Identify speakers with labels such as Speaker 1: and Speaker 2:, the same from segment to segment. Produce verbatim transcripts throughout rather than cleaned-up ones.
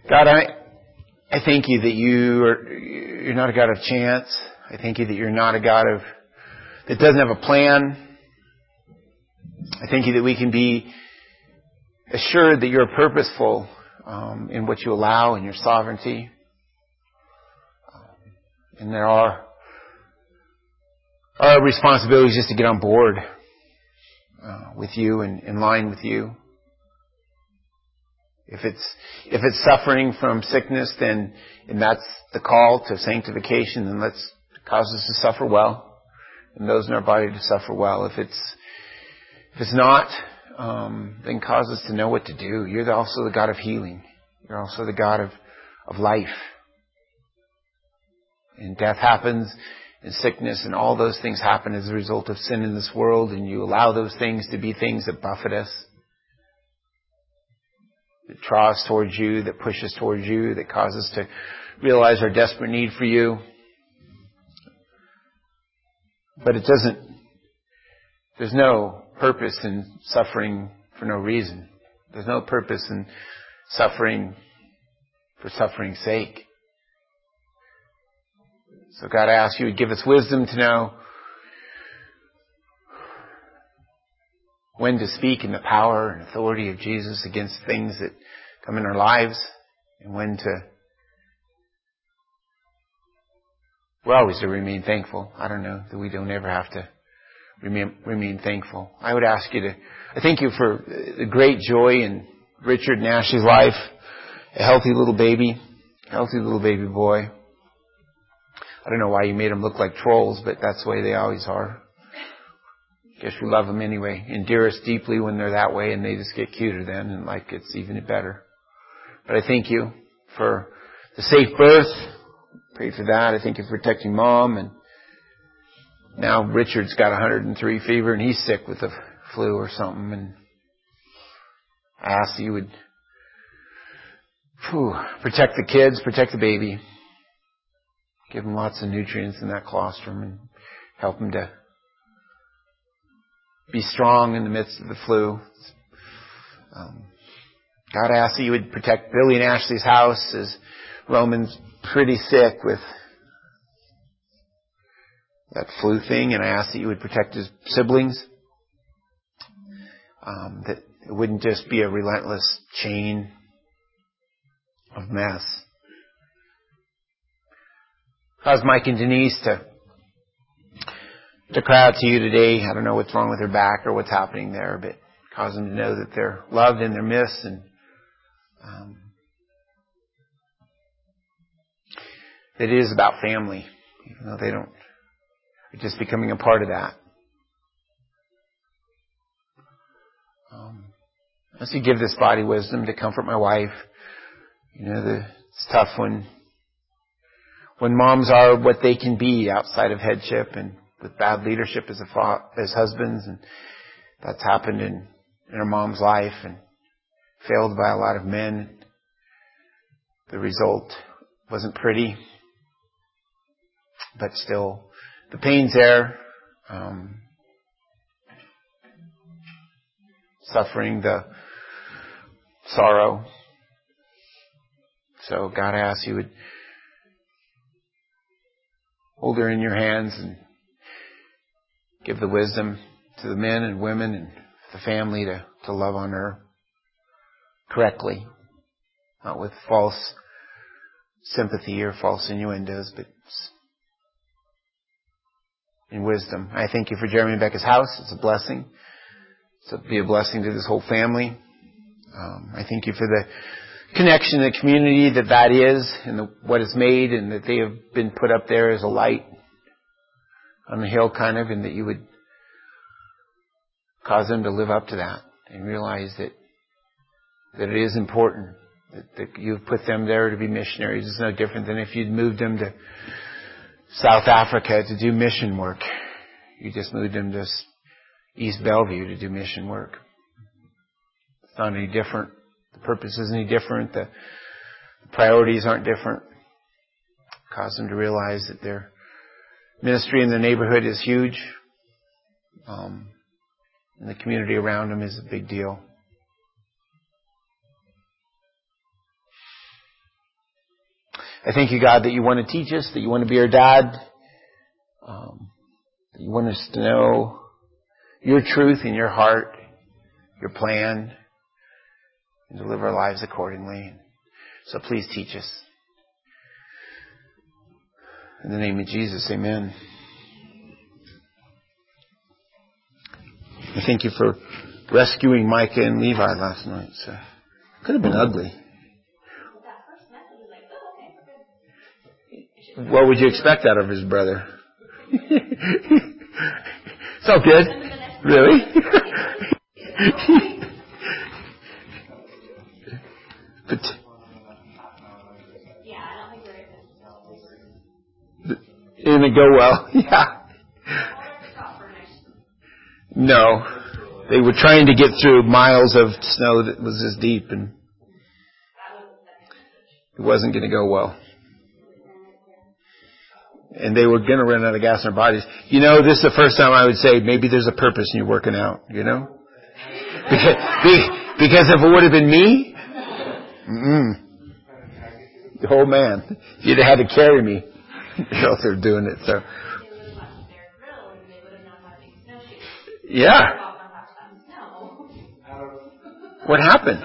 Speaker 1: God, I, I thank you that you are, you're not a God of chance. I thank you that you're not a God of, that doesn't have a plan. I thank you that we can be assured that you're purposeful um, in what you allow in your sovereignty. And there are our responsibility is just to get on board uh, with you and in line with you. If it's if it's suffering from sickness, then and that's the call to sanctification, then let's cause us to suffer well, and those in our body to suffer well. If it's if it's not, um, then cause us to know what to do. You're also the God of healing. You're also the God of of life. And death happens, and sickness, and all those things happen as a result of sin in this world, and you allow those things to be things that buffet us, that draw us towards you, that push us towards you, that cause us to realize our desperate need for you. But it doesn't, there's no purpose in suffering for no reason. There's no purpose in suffering for suffering's sake. So God, I ask you to give us wisdom to know when to speak in the power and authority of Jesus against things that come in our lives, and when to, we're always to remain thankful. I don't know that we don't ever have to remain, remain thankful. I would ask you to, I thank you for the great joy in Richard and Ashley's life, a healthy little baby, healthy little baby boy. I don't know why you made them look like trolls, but that's the way they always are. Guess we love them anyway. Endear us deeply when they're that way, and they just get cuter then, and like it's even better. But I thank you for the safe birth. Pray for that. I thank you for protecting Mom. And now Richard's got one hundred three fever, and he's sick with the flu or something. And I ask that you would whew, protect the kids, protect the baby. Give them lots of nutrients in that colostrum and help them to be strong in the midst of the flu. Um, God, I ask that you would protect Billy and Ashley's house as Roman's pretty sick with that flu thing, and I ask that you would protect his siblings. Um, that it wouldn't just be a relentless chain of mess. Cause Mike and Denise to to cry out to you today. I don't know what's wrong with their back or what's happening there, but cause them to know that they're loved and they're missed, and um, that it is about family, even though they don't. They're just becoming a part of that. Um, as you give this body wisdom to comfort my wife, you know, the, it's tough when. When moms are what they can be outside of headship and with bad leadership as a fa- as husbands, and that's happened in, in our mom's life and failed by a lot of men. The result wasn't pretty, but still, the pain's there. Um, suffering, the sorrow. So God, I ask you would hold her in your hands and give the wisdom to the men and women and the family to, to love on her correctly, not with false sympathy or false innuendos, but in wisdom. I thank you for Jeremy and Becca's house. It's a blessing. It's to be a blessing to this whole family. Um, I thank you for the connection, the community that that is, and the, what it's made, and that they have been put up there as a light on the hill, kind of, and that you would cause them to live up to that and realize that that it is important that, that you've put them there to be missionaries. It's no different than if you'd moved them to South Africa to do mission work. You just moved them to East Bellevue to do mission work. It's not any different. The purpose isn't any different. The priorities aren't different. Cause them to realize that their ministry in the neighborhood is huge. Um, and the community around them is a big deal. I thank you, God, that you want to teach us, that you want to be our dad, um, that you want us to know your truth in your heart, your plan, and to live our lives accordingly. So please teach us. In the name of Jesus, amen. I thank you for rescuing Micah and Levi last night. So it could have been ugly. What would you expect out of his brother? It's all good. Really? But didn't it go well? Yeah. No. They were trying to get through miles of snow that was this deep, and it wasn't going to go well. And they were going to run out of gas in their bodies. You know, this is the first time I would say maybe there's a purpose in you working out, you know? Because, because if it would have been me, mm-mm. Oh man, you'd have had to carry me. Else they're doing it, so. Yeah. What happened?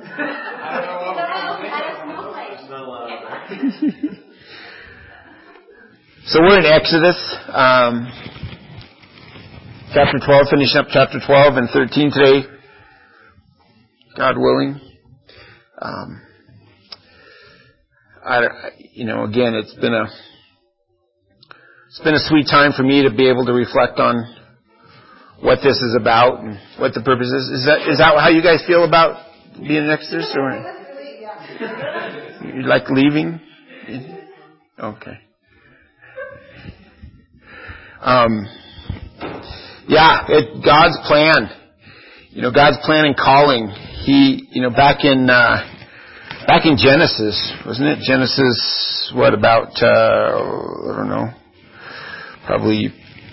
Speaker 1: So we're in Exodus, um, chapter twelve, finishing up chapter twelve and thirteen today, God willing. Um, I, you know, again, it's been a it's been a sweet time for me to be able to reflect on what this is about and what the purpose is. Is that is that how you guys feel about being in Exodus, or you like leaving? Okay. Um, yeah, it, God's plan, you know, God's plan and calling. He, you know, back in, uh, back in Genesis, wasn't it? Genesis, what about, uh, I don't know, probably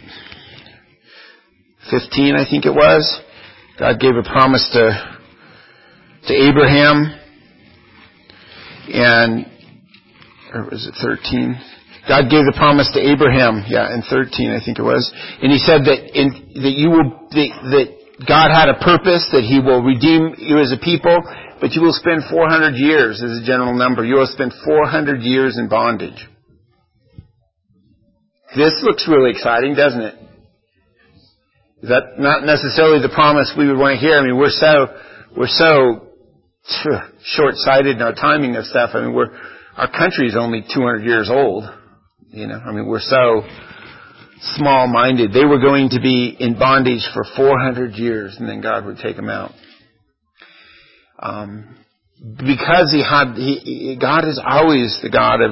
Speaker 1: fifteen, I think it was. God gave a promise to, to Abraham, and, or was it thirteen? God gave the promise to Abraham, yeah, in thirteen, I think it was. And he said that in, that you will, that, that God had a purpose, that he will redeem you as a people, but you will spend four hundred years as a general number. You will spend four hundred years in bondage. This looks really exciting, doesn't it? Is that not necessarily the promise we would want to hear? I mean, we're so, we're so short-sighted in our timing of stuff. I mean, we're, our country is only two hundred years old. You know, I mean, we're so small-minded. They were going to be in bondage for four hundred years, and then God would take them out. Um, because he had, he, God is always the God of,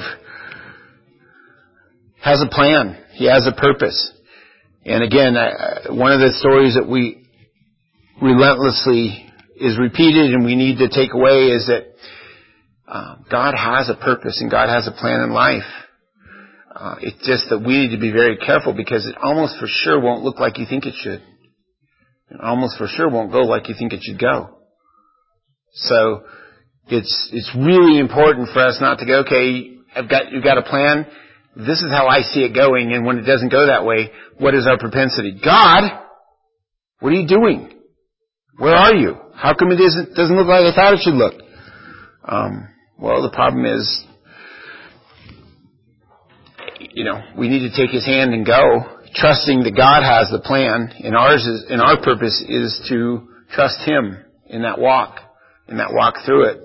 Speaker 1: has a plan. He has a purpose. And again, uh, one of the stories that we relentlessly is repeated and we need to take away is that uh, God has a purpose and God has a plan in life. Uh, it's just that we need to be very careful because it almost for sure won't look like you think it should. It almost for sure won't go like you think it should go. So it's it's really important for us not to go, okay, I've got you've got a plan. This is how I see it going, and when it doesn't go that way, what is our propensity? God, what are you doing? Where are you? How come it isn't doesn't look like I thought it should look? Um, well, the problem is, you know, we need to take His hand and go, trusting that God has the plan, and ours is, and our purpose is to trust Him in that walk, in that walk through it.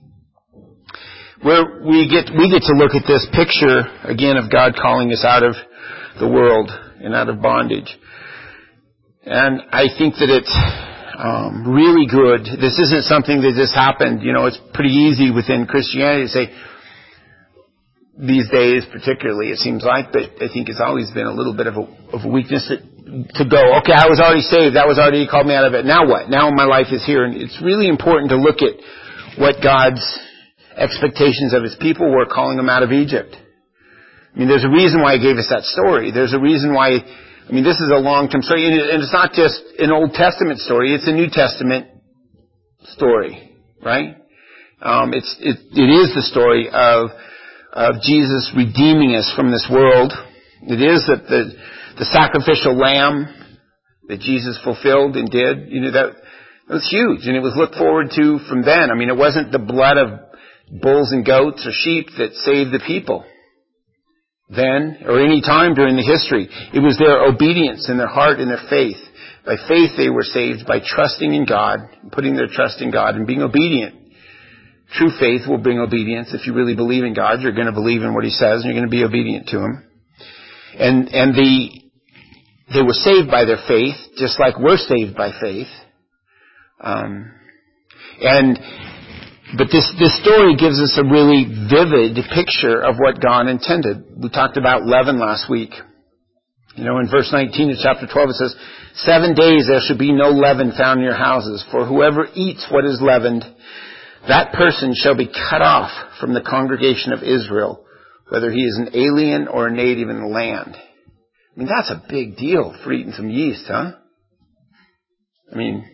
Speaker 1: Where we get we get to look at this picture again of God calling us out of the world and out of bondage, and I think that it's um, really good. This isn't something that just happened. You know, it's pretty easy within Christianity to say, these days particularly, it seems like, but I think it's always been a little bit of a, of a weakness that, to go, okay, I was already saved, that was already, He called me out of it, now what? Now my life is here. And it's really important to look at what God's expectations of His people were, calling them out of Egypt. I mean, there's a reason why He gave us that story. There's a reason why, I mean, this is a long-term story, and it's not just an Old Testament story, it's a New Testament story, right? Um, it's, it, it is the story of of Jesus redeeming us from this world. It is that the, the sacrificial lamb that Jesus fulfilled and did, you know, that, that was huge. And it was looked forward to from then. I mean, it wasn't the blood of bulls and goats or sheep that saved the people then or any time during the history. It was their obedience and their heart and their faith. By faith they were saved by trusting in God, putting their trust in God and being obedient. True faith will bring obedience. If you really believe in God, you're going to believe in what He says and you're going to be obedient to Him. And, and the, they were saved by their faith, just like we're saved by faith. Um, and, but this, this story gives us a really vivid picture of what God intended. We talked about leaven last week. You know, in verse nineteen of chapter twelve it says, Seven days there should be no leaven found in your houses, for whoever eats what is leavened, that person shall be cut off from the congregation of Israel, whether he is an alien or a native in the land. I mean, that's a big deal for eating some yeast, huh? I mean,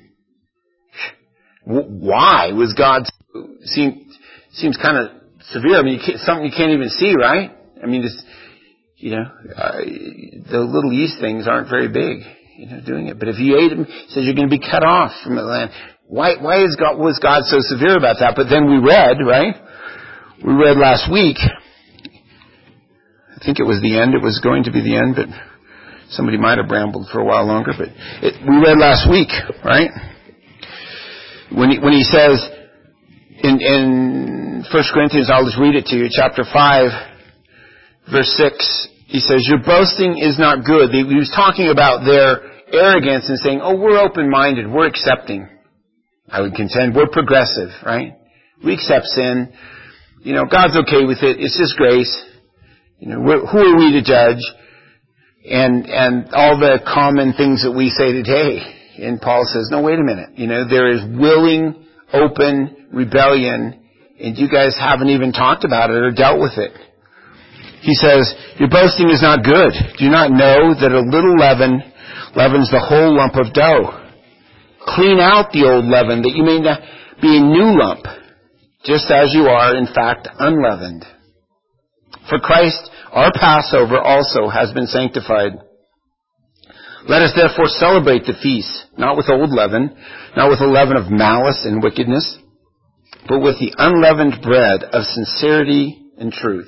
Speaker 1: why was God, seem, seems kind of severe. I mean, you can't, something you can't even see, right? I mean, just, you know, uh, the little yeast things aren't very big, you know, doing it. But if you ate them, it says you're going to be cut off from the land. Why, why is God, was God so severe about that? But then we read, right? We read last week, I think it was the end, it was going to be the end, but somebody might have rambled for a while longer, but it, we read last week, right? When he, when he says in, in First Corinthians, I'll just read it to you, chapter five, verse six, he says, your boasting is not good. He was talking about their arrogance and saying, oh, we're open-minded, we're accepting. I would contend we're progressive, right? We accept sin. You know, God's okay with it. It's just grace. You know, we're, who are we to judge? And, and all the common things that we say today. And Paul says, no, wait a minute. You know, there is willing, open rebellion, and you guys haven't even talked about it or dealt with it. He says, your boasting is not good. Do you not know that a little leaven leavens the whole lump of dough? Clean out the old leaven, that you may not be a new lump, just as you are, in fact, unleavened. For Christ, our Passover, also has been sanctified. Let us therefore celebrate the feast, not with old leaven, not with a leaven of malice and wickedness, but with the unleavened bread of sincerity and truth.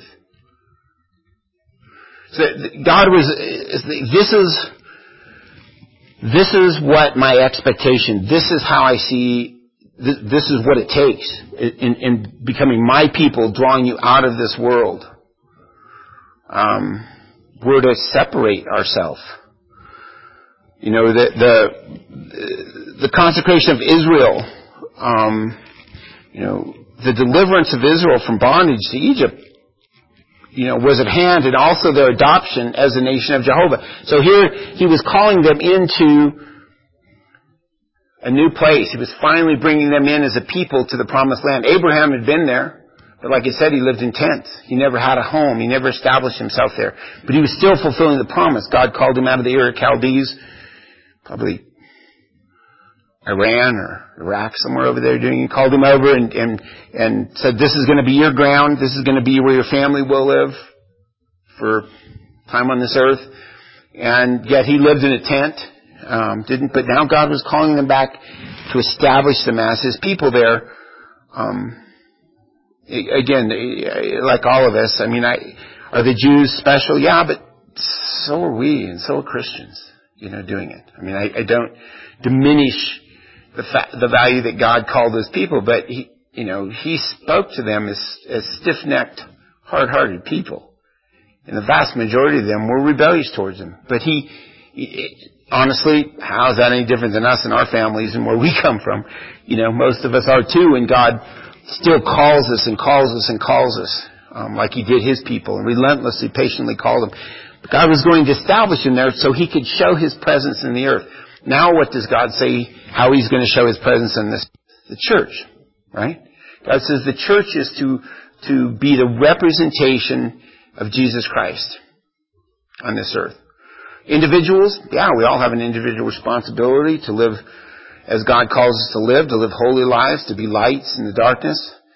Speaker 1: So God was, this is, this is what my expectation, this is how I see, this, this is what it takes in, in becoming my people, drawing you out of this world. Um, we're to separate ourselves. You know, the, the, the consecration of Israel, um, you know, the deliverance of Israel from bondage to Egypt, you know, was at hand, and also their adoption as a nation of Jehovah. So here he was calling them into a new place. He was finally bringing them in as a people to the promised land. Abraham had been there, but like I said, he lived in tents. He never had a home. He never established himself there. But he was still fulfilling the promise. God called him out of the Ur of Chaldees, probably Iran or Iraq, somewhere over there doing. He called him over and, and, and said, this is going to be your ground. This is going to be where your family will live for time on this earth. And yet he lived in a tent, um, didn't, but now God was calling them back to establish them as his people there. Um, again, like all of us, I mean, I, are the Jews special? Yeah, but so are we, and so are Christians, you know, doing it. I mean, I, I don't diminish the fa- the value that God called those people, but he, you know, he spoke to them as, as stiff-necked, hard-hearted people. And the vast majority of them were rebellious towards him. But he, he honestly, how is that any different than us and our families and where we come from? You know, most of us are too, and God still calls us and calls us and calls us, um, like he did his people, and relentlessly, patiently called them. But God was going to establish him there so he could show his presence in the earth. Now what does God say how he's going to show his presence in this? The church, right? God says the church is to, to be the representation of Jesus Christ on this earth. Individuals, yeah, we all have an individual responsibility to live as God calls us to live, to live holy lives, to be lights in the darkness.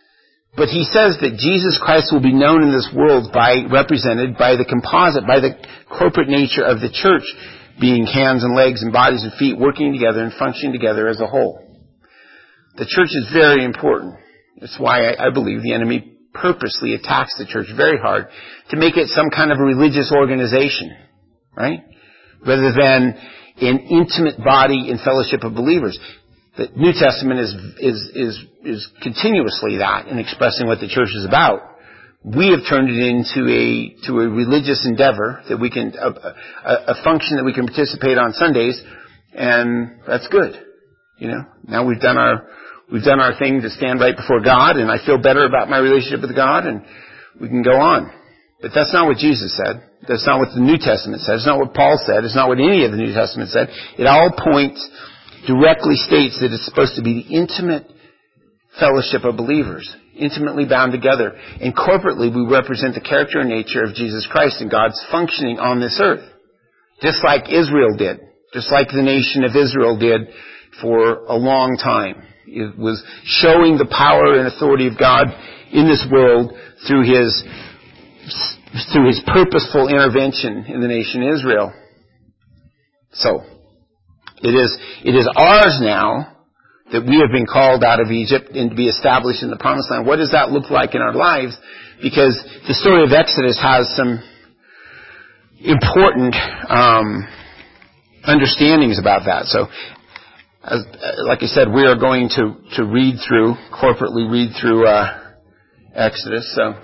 Speaker 1: But he says that Jesus Christ will be known in this world by, represented by the composite, by the corporate nature of the church, being hands and legs and bodies and feet working together and functioning together as a whole. The church is very important. That's why I, I believe the enemy purposely attacks the church very hard to make it some kind of a religious organization, right? Rather than an intimate body and fellowship of believers. The New Testament is is is is continuously that in expressing what the church is about. We have turned it into a to a religious endeavor that we can a, a, a function that we can participate on Sundays, and that's good. You know, now we've done our we've done our thing to stand right before God, and I feel better about my relationship with God, and we can go on. But that's not what Jesus said. That's not what the New Testament said. It's not what Paul said. It's not what any of the New Testament said. It all points, directly states that it's supposed to be the intimate fellowship of believers, intimately bound together. And corporately, we represent the character and nature of Jesus Christ and God's functioning on this earth. Just like Israel did. Just like the nation of Israel did for a long time. It was showing the power and authority of God in this world through His through His purposeful intervention in the nation Israel. So, it is, it is ours now that we have been called out of Egypt and to be established in the Promised Land. What does that look like in our lives? Because the story of Exodus has some important um, understandings about that. So, as, like I said, we are going to, to read through, corporately read through uh, Exodus. So,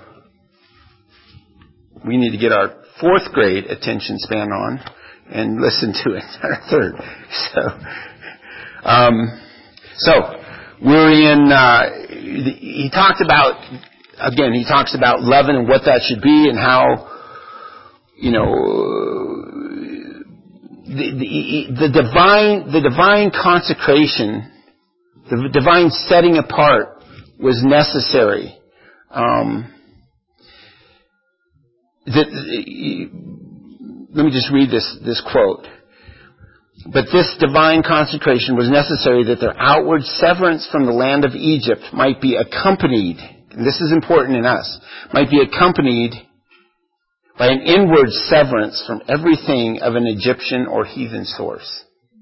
Speaker 1: we need to get our fourth grade attention span on and listen to it, our third. So, um, so we're in. Uh, he talked about again. He talks about leaven and what that should be, and how you know the the, the divine the divine consecration, the divine setting apart was necessary. Um, that, let me just read this this quote. But this divine consecration was necessary that their outward severance from the land of Egypt might be accompanied, and this is important in us, might be accompanied by an inward severance from everything of an Egyptian or heathen source.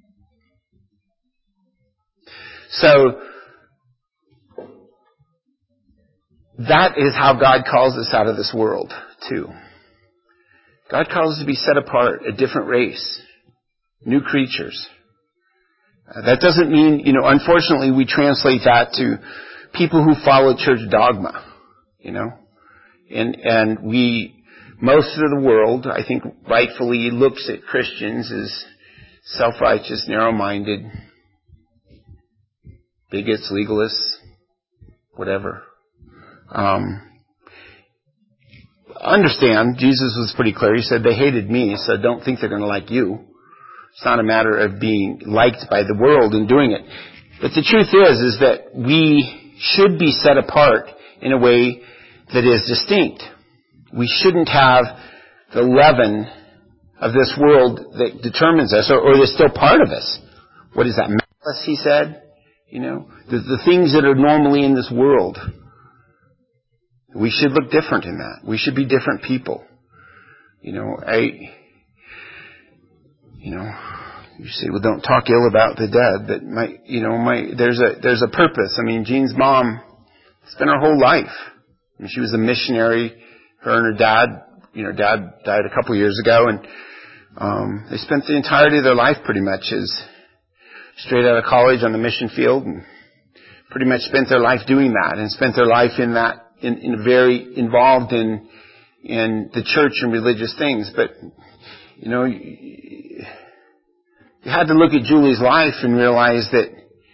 Speaker 1: So, that is how God calls us out of this world, too. God calls us to be set apart, a different race. New creatures. Uh, that doesn't mean, you know, unfortunately we translate that to people who follow church dogma, you know. And, and we, most of the world, I think rightfully looks at Christians as self-righteous, narrow-minded, bigots, legalists, whatever. Um, understand, Jesus was pretty clear. He said, they hated me, so don't think they're going to like you. It's not a matter of being liked by the world and doing it. But the truth is, is that we should be set apart in a way that is distinct. We shouldn't have the leaven of this world that determines us, or, or is still part of us. What is that? Malice, he said. You know, the, the things that are normally in this world. We should look different in that. We should be different people. You know, I... You know, you say, well, don't talk ill about the dead. But my, you know, my there's a there's a purpose. I mean, Jean's mom spent her whole life. I mean, she was a missionary. Her and her dad, you know, dad died a couple of years ago, and um, they spent the entirety of their life pretty much as straight out of college on the mission field, and pretty much spent their life doing that, and spent their life in that, in, in very involved in in the church and religious things. But you know. You had to look at Julie's life and realize that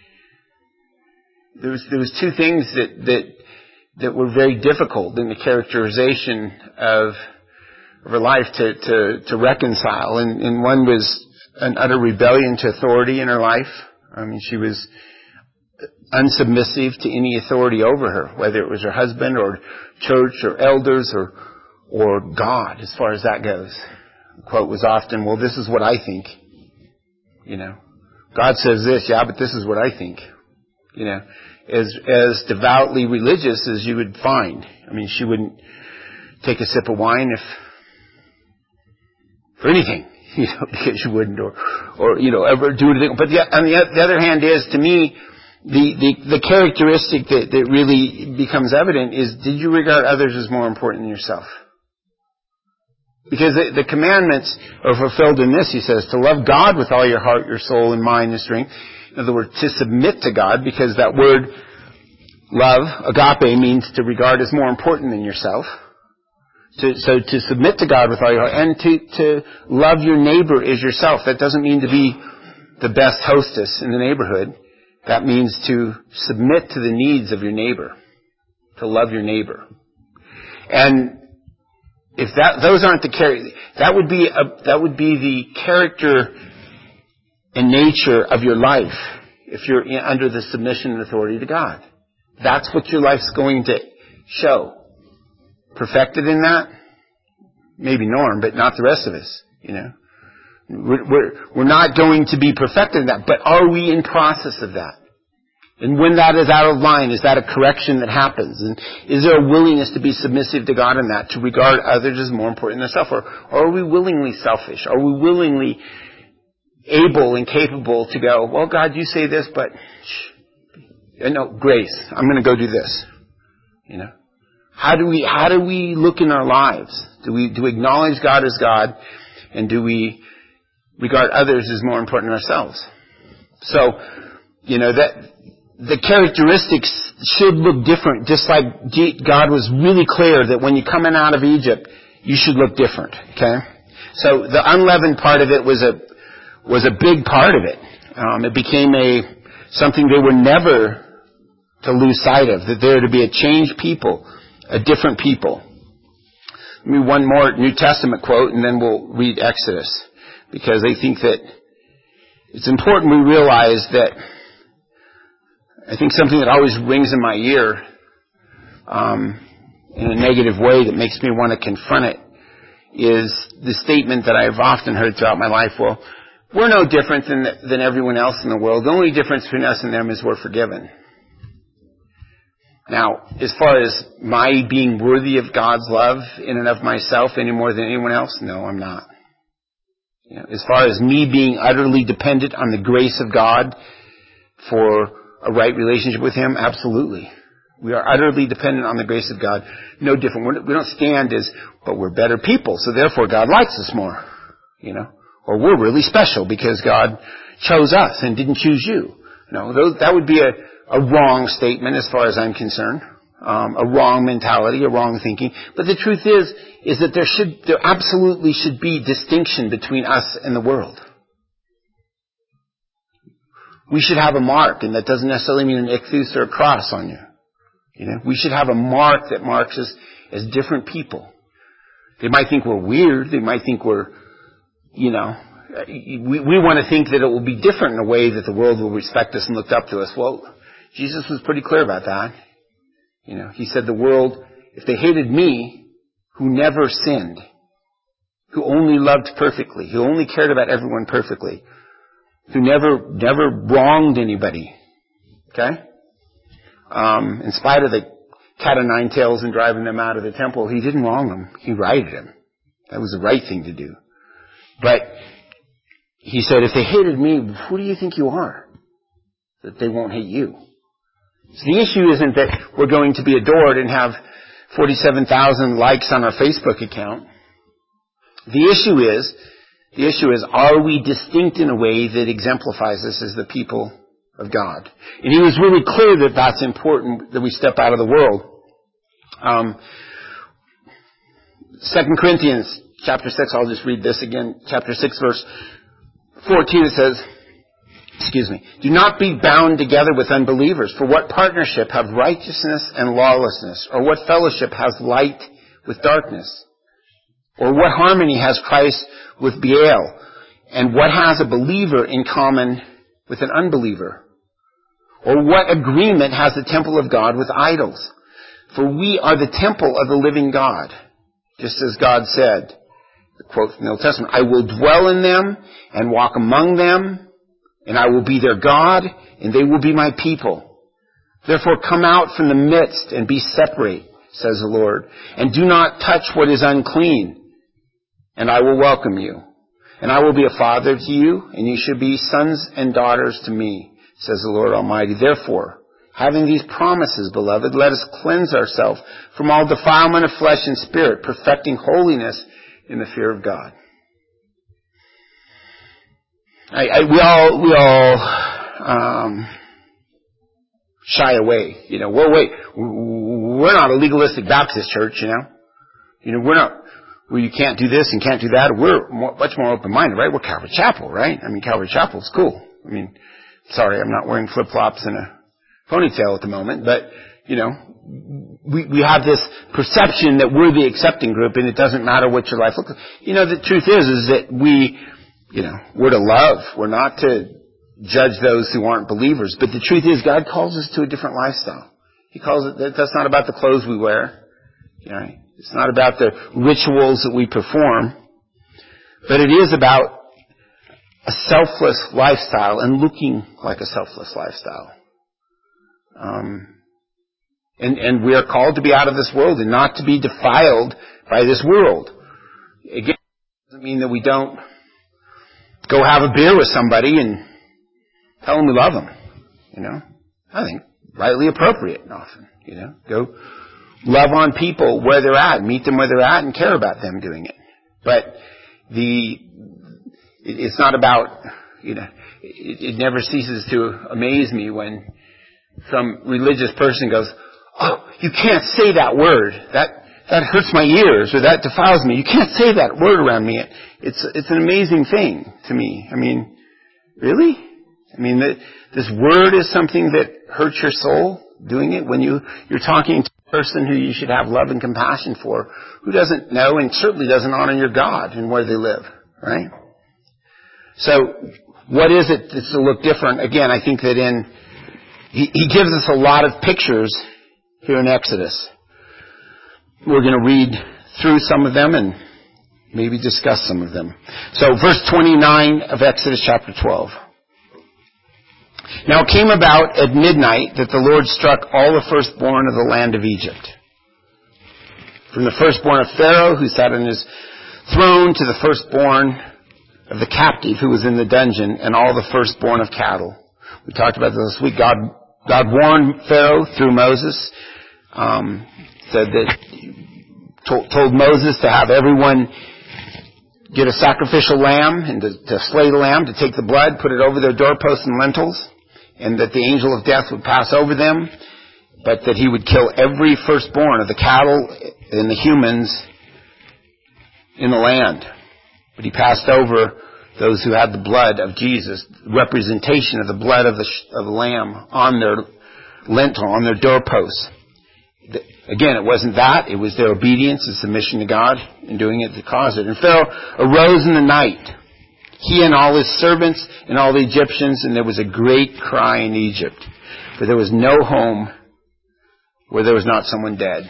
Speaker 1: there was there was two things that that that were very difficult in the characterization of, of her life to, to, to reconcile. And, and one was an utter rebellion to authority in her life. I mean, she was unsubmissive to any authority over her, whether it was her husband or church or elders or or God, as far as that goes. The quote was often, well, this is what I think. You know, God says this, yeah, but this is what I think. You know, as as devoutly religious as you would find. I mean, she wouldn't take a sip of wine if for anything, you know, because she wouldn't, or or you know, ever do anything. But the, on the, the other hand is, to me, the the, the characteristic that, that really becomes evident is: did you regard others as more important than yourself? Because the, the commandments are fulfilled in this. He says to love God with all your heart, your soul, and mind and strength. In other words, to submit to God, because that word love, agape, means to regard as more important than yourself. To, so to submit to God with all your heart, and to, to love your neighbor as yourself. That doesn't mean to be the best hostess in the neighborhood. That means to submit to the needs of your neighbor. To love your neighbor. And if that, those aren't the character, that would be a, that would be the character and nature of your life if you're in, under the submission and authority to God. That's what your life's going to show. Perfected in that? Maybe Norm, but not the rest of us, you know. We're, we're, we're not going to be perfected in that, but are we in process of that? And when that is out of line, is that a correction that happens? And is there a willingness to be submissive to God in that, to regard others as more important than self? Or, or are we willingly selfish? Are we willingly able and capable to go, well, God, you say this, but shh, no, grace, I'm going to go do this. You know? How do we, how do we look in our lives? Do we, do we acknowledge God as God? And do we regard others as more important than ourselves? So, you know, that, the characteristics should look different, just like God was really clear that when you're coming out of Egypt, you should look different, okay? So the unleavened part of it was a, was a big part of it. Um, it became a, something they were never to lose sight of, that they were to be a changed people, a different people. Let me one more New Testament quote, and then we'll read Exodus, because I think that it's important we realize that I think something that always rings in my ear um, in a negative way that makes me want to confront it is the statement that I've often heard throughout my life, well, we're no different than, than everyone else in the world. The only difference between us and them is we're forgiven. Now, as far as my being worthy of God's love in and of myself any more than anyone else, no, I'm not. You know, as far as me being utterly dependent on the grace of God for a right relationship with Him, absolutely. We are utterly dependent on the grace of God. No different. We're, we don't stand as, but we're better people, so therefore God likes us more. You know, or we're really special because God chose us and didn't choose you. No, those, that would be a, a wrong statement as far as I'm concerned. Um, a wrong mentality, a wrong thinking. But the truth is, is that there should, there absolutely should be distinction between us and the world. We should have a mark, and that doesn't necessarily mean an ichthus or a cross on you. You know, we should have a mark that marks us as different people. They might think we're weird. They might think we're, you know, we, we want to think that it will be different in a way that the world will respect us and look up to us. Well, Jesus was pretty clear about that. You know, He said the world, if they hated me, who never sinned, who only loved perfectly, who only cared about everyone perfectly, who never, never wronged anybody, okay? Um, in spite of the cat o' nine tails and driving them out of the temple, He didn't wrong them. He righted them. That was the right thing to do. But He said, if they hated me, who do you think you are? That they won't hate you. So the issue isn't that we're going to be adored and have forty-seven thousand likes on our Facebook account. The issue is, The issue is, are we distinct in a way that exemplifies us as the people of God? And He was really clear that that's important, that we step out of the world. Um, Second Corinthians chapter six, I'll just read this again, chapter six, verse fourteen, it says, excuse me, do not be bound together with unbelievers, for what partnership have righteousness and lawlessness? Or what fellowship has light with darkness? Or what harmony has Christ with Baal? And what has a believer in common with an unbeliever? Or what agreement has the temple of God with idols? For we are the temple of the living God. Just as God said, the quote from the Old Testament, I will dwell in them and walk among them, and I will be their God, and they will be my people. Therefore come out from the midst and be separate, says the Lord, and do not touch what is unclean, and I will welcome you. And I will be a father to you, and you shall be sons and daughters to me, says the Lord Almighty. Therefore, having these promises, beloved, let us cleanse ourselves from all defilement of flesh and spirit, perfecting holiness in the fear of God. I, I, we all, we all, um, shy away. You know, well, wait, we're not a legalistic Baptist church, you know. You know, we're not, well, you can't do this and can't do that. We're more, much more open-minded, right? We're Calvary Chapel, right? I mean, Calvary Chapel is cool. I mean, sorry, I'm not wearing flip-flops and a ponytail at the moment, but, you know, we, we have this perception that we're the accepting group and it doesn't matter what your life looks like. You know, the truth is, is that we, you know, we're to love. We're not to judge those who aren't believers. But the truth is, God calls us to a different lifestyle. He calls it, that's not about the clothes we wear. You know, it's not about the rituals that we perform. But it is about a selfless lifestyle and looking like a selfless lifestyle. Um, and, and we are called to be out of this world and not to be defiled by this world. Again, it doesn't mean that we don't go have a beer with somebody and tell them we love them. You know, I think rightly appropriate often. You know, go love on people where they're at, meet them where they're at, and care about them doing it. But the it's not about, you know, it, it never ceases to amaze me when some religious person goes, "Oh, you can't say that word. That that hurts my ears, or that defiles me. You can't say that word around me." It's it's an amazing thing to me. I mean, really? I mean, that this word is something that hurts your soul doing it when you you're talking to a person who you should have love and compassion for, who doesn't know and certainly doesn't honor your God and where they live, right? So, what is it that's to look different? Again, I think that in he, he gives us a lot of pictures here in Exodus. We're going to read through some of them and maybe discuss some of them. So, verse twenty-nine of Exodus chapter twelve. Now it came about at midnight that the Lord struck all the firstborn of the land of Egypt, from the firstborn of Pharaoh who sat on his throne to the firstborn of the captive who was in the dungeon, and all the firstborn of cattle. We talked about this this week. God, God warned Pharaoh through Moses, um, said that told, told Moses to have everyone get a sacrificial lamb and to, to slay the lamb, to take the blood, put it over their doorposts and lintels, and that the angel of death would pass over them, but that he would kill every firstborn of the cattle and the humans in the land. But he passed over those who had the blood of Jesus, representation of the blood of the, of the lamb on their lintel, on their doorposts. Again, it wasn't that. It was their obedience and submission to God in doing it that caused it. And Pharaoh arose in the night, he and all his servants and all the Egyptians, and there was a great cry in Egypt, for there was no home where there was not someone dead.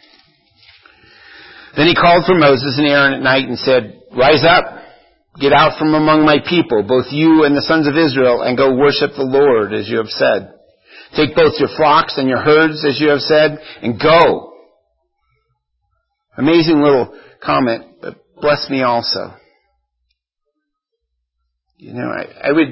Speaker 1: Then he called for Moses and Aaron at night and said, "Rise up, get out from among my people, both you and the sons of Israel, and go worship the Lord as you have said. Take both your flocks and your herds as you have said, and go." Amazing little comment, but bless me also. You know, I, I would,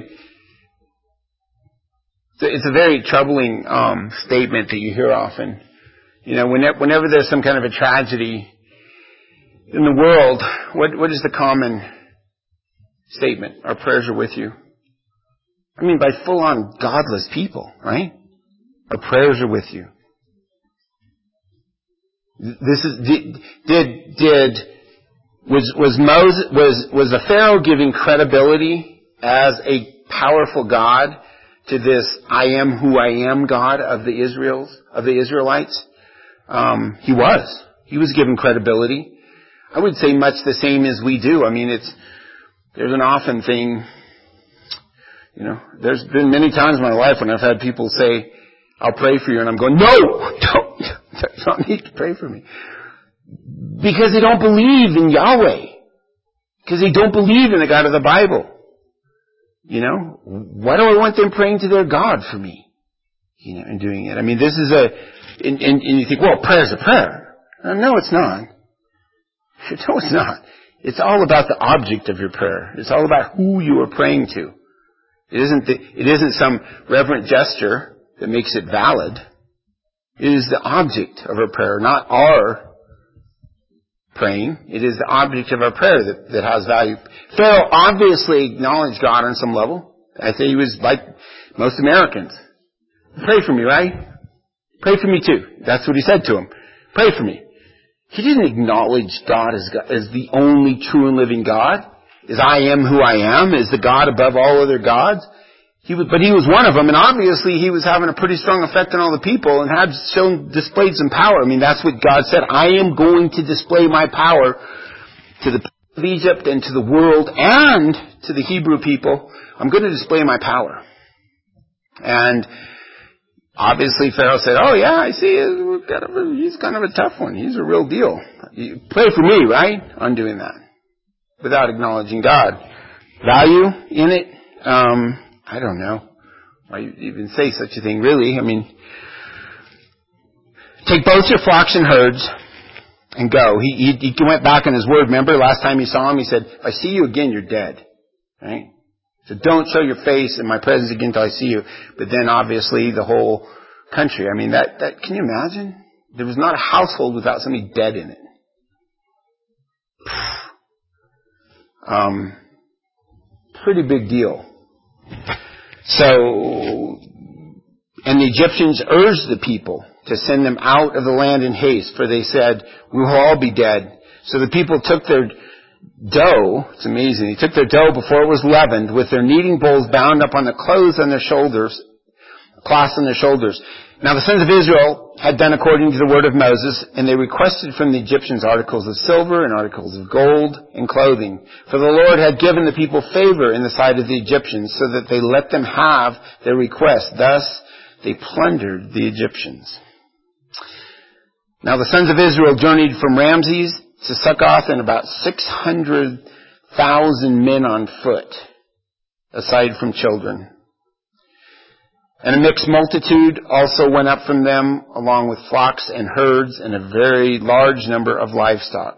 Speaker 1: it's a very troubling um, statement that you hear often. You know, whenever, whenever there's some kind of a tragedy in the world, what, what is the common statement? Our prayers are with you. I mean, by full-on godless people, right? Our prayers are with you. This is, did, did, did was, was Moses, was, was the Pharaoh giving credibility as a powerful God to this I am who I am God of the Israels, of the Israelites? Um, he was. He was given credibility. I would say much the same as we do. I mean, it's, there's an often thing, you know, there's been many times in my life when I've had people say, "I'll pray for you," and I'm going, "No, don't, there's not need to pray for me." Because they don't believe in Yahweh. Because they don't believe in the God of the Bible. You know, why do I want them praying to their God for me? you know, in doing it. I mean, this is a, and, and, and you think, well, prayer's a prayer. Uh, no, it's not. No, it's not. It's all about the object of your prayer. It's all about who you are praying to. It isn't the, it isn't some reverent gesture that makes it valid. It is the object of our prayer, not our praying. It is the object of our prayer that, that has value. Pharaoh obviously acknowledged God on some level. I say he was like most Americans. Pray for me, right? Pray for me too. That's what he said to him. Pray for me. He didn't acknowledge God as, God, as the only true and living God. As I am who I am, as the God above all other gods. He was, but he was one of them, and obviously he was having a pretty strong effect on all the people and had shown, displayed some power. I mean, that's what God said. I am going to display my power to the people of Egypt and to the world and to the Hebrew people. I'm going to display my power. And obviously Pharaoh said, oh yeah, I see, he's kind of a tough one. He's a real deal. You pray for me, right? On doing that. Without acknowledging God. Value in it? Um, I don't know. Why you even say such a thing, really? I mean, take both your flocks and herds and go. He, he, he went back on his word. Remember, last time he saw him, he said, if I see you again, you're dead. Right? So don't show your face in my presence again until I see you. But then obviously the whole country. I mean, that, that, can you imagine? There was not a household without somebody dead in it. Um, pretty big deal. So, and the Egyptians urged the people to send them out of the land in haste, for they said, we will all be dead. So the people took their dough, it's amazing, they took their dough before it was leavened, with their kneading bowls bound up on the clothes on their shoulders, cloths on their shoulders. Now the sons of Israel had done according to the word of Moses, and they requested from the Egyptians articles of silver and articles of gold and clothing. For the Lord had given the people favor in the sight of the Egyptians, so that they let them have their request. Thus they plundered the Egyptians. Now the sons of Israel journeyed from Ramses to Succoth, and about six hundred thousand men on foot, aside from children. And a mixed multitude also went up from them, along with flocks and herds, and a very large number of livestock.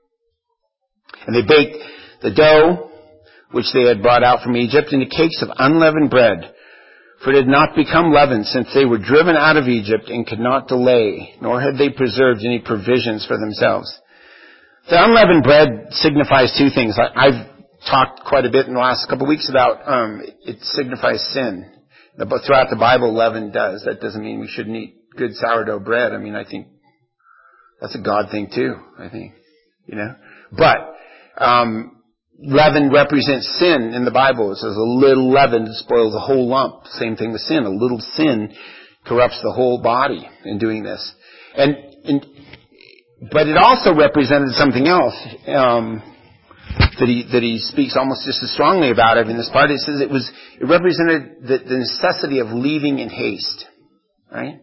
Speaker 1: And they baked the dough, which they had brought out from Egypt, into cakes of unleavened bread, for it had not become leavened, since they were driven out of Egypt and could not delay, nor had they preserved any provisions for themselves. The unleavened bread signifies two things. I, I've talked quite a bit in the last couple of weeks about um, it signifies sin. But throughout the Bible, leaven does. That doesn't mean we shouldn't eat good sourdough bread. I mean, I think that's a God thing too, I think. You know? But, um, leaven represents sin in the Bible. It says a little leaven spoils a whole lump. Same thing with sin. A little sin corrupts the whole body in doing this. And, and but it also represented something else. Um, that he, that he speaks almost just as strongly about it in this part. It says it was, it represented the, the necessity of leaving in haste. Right?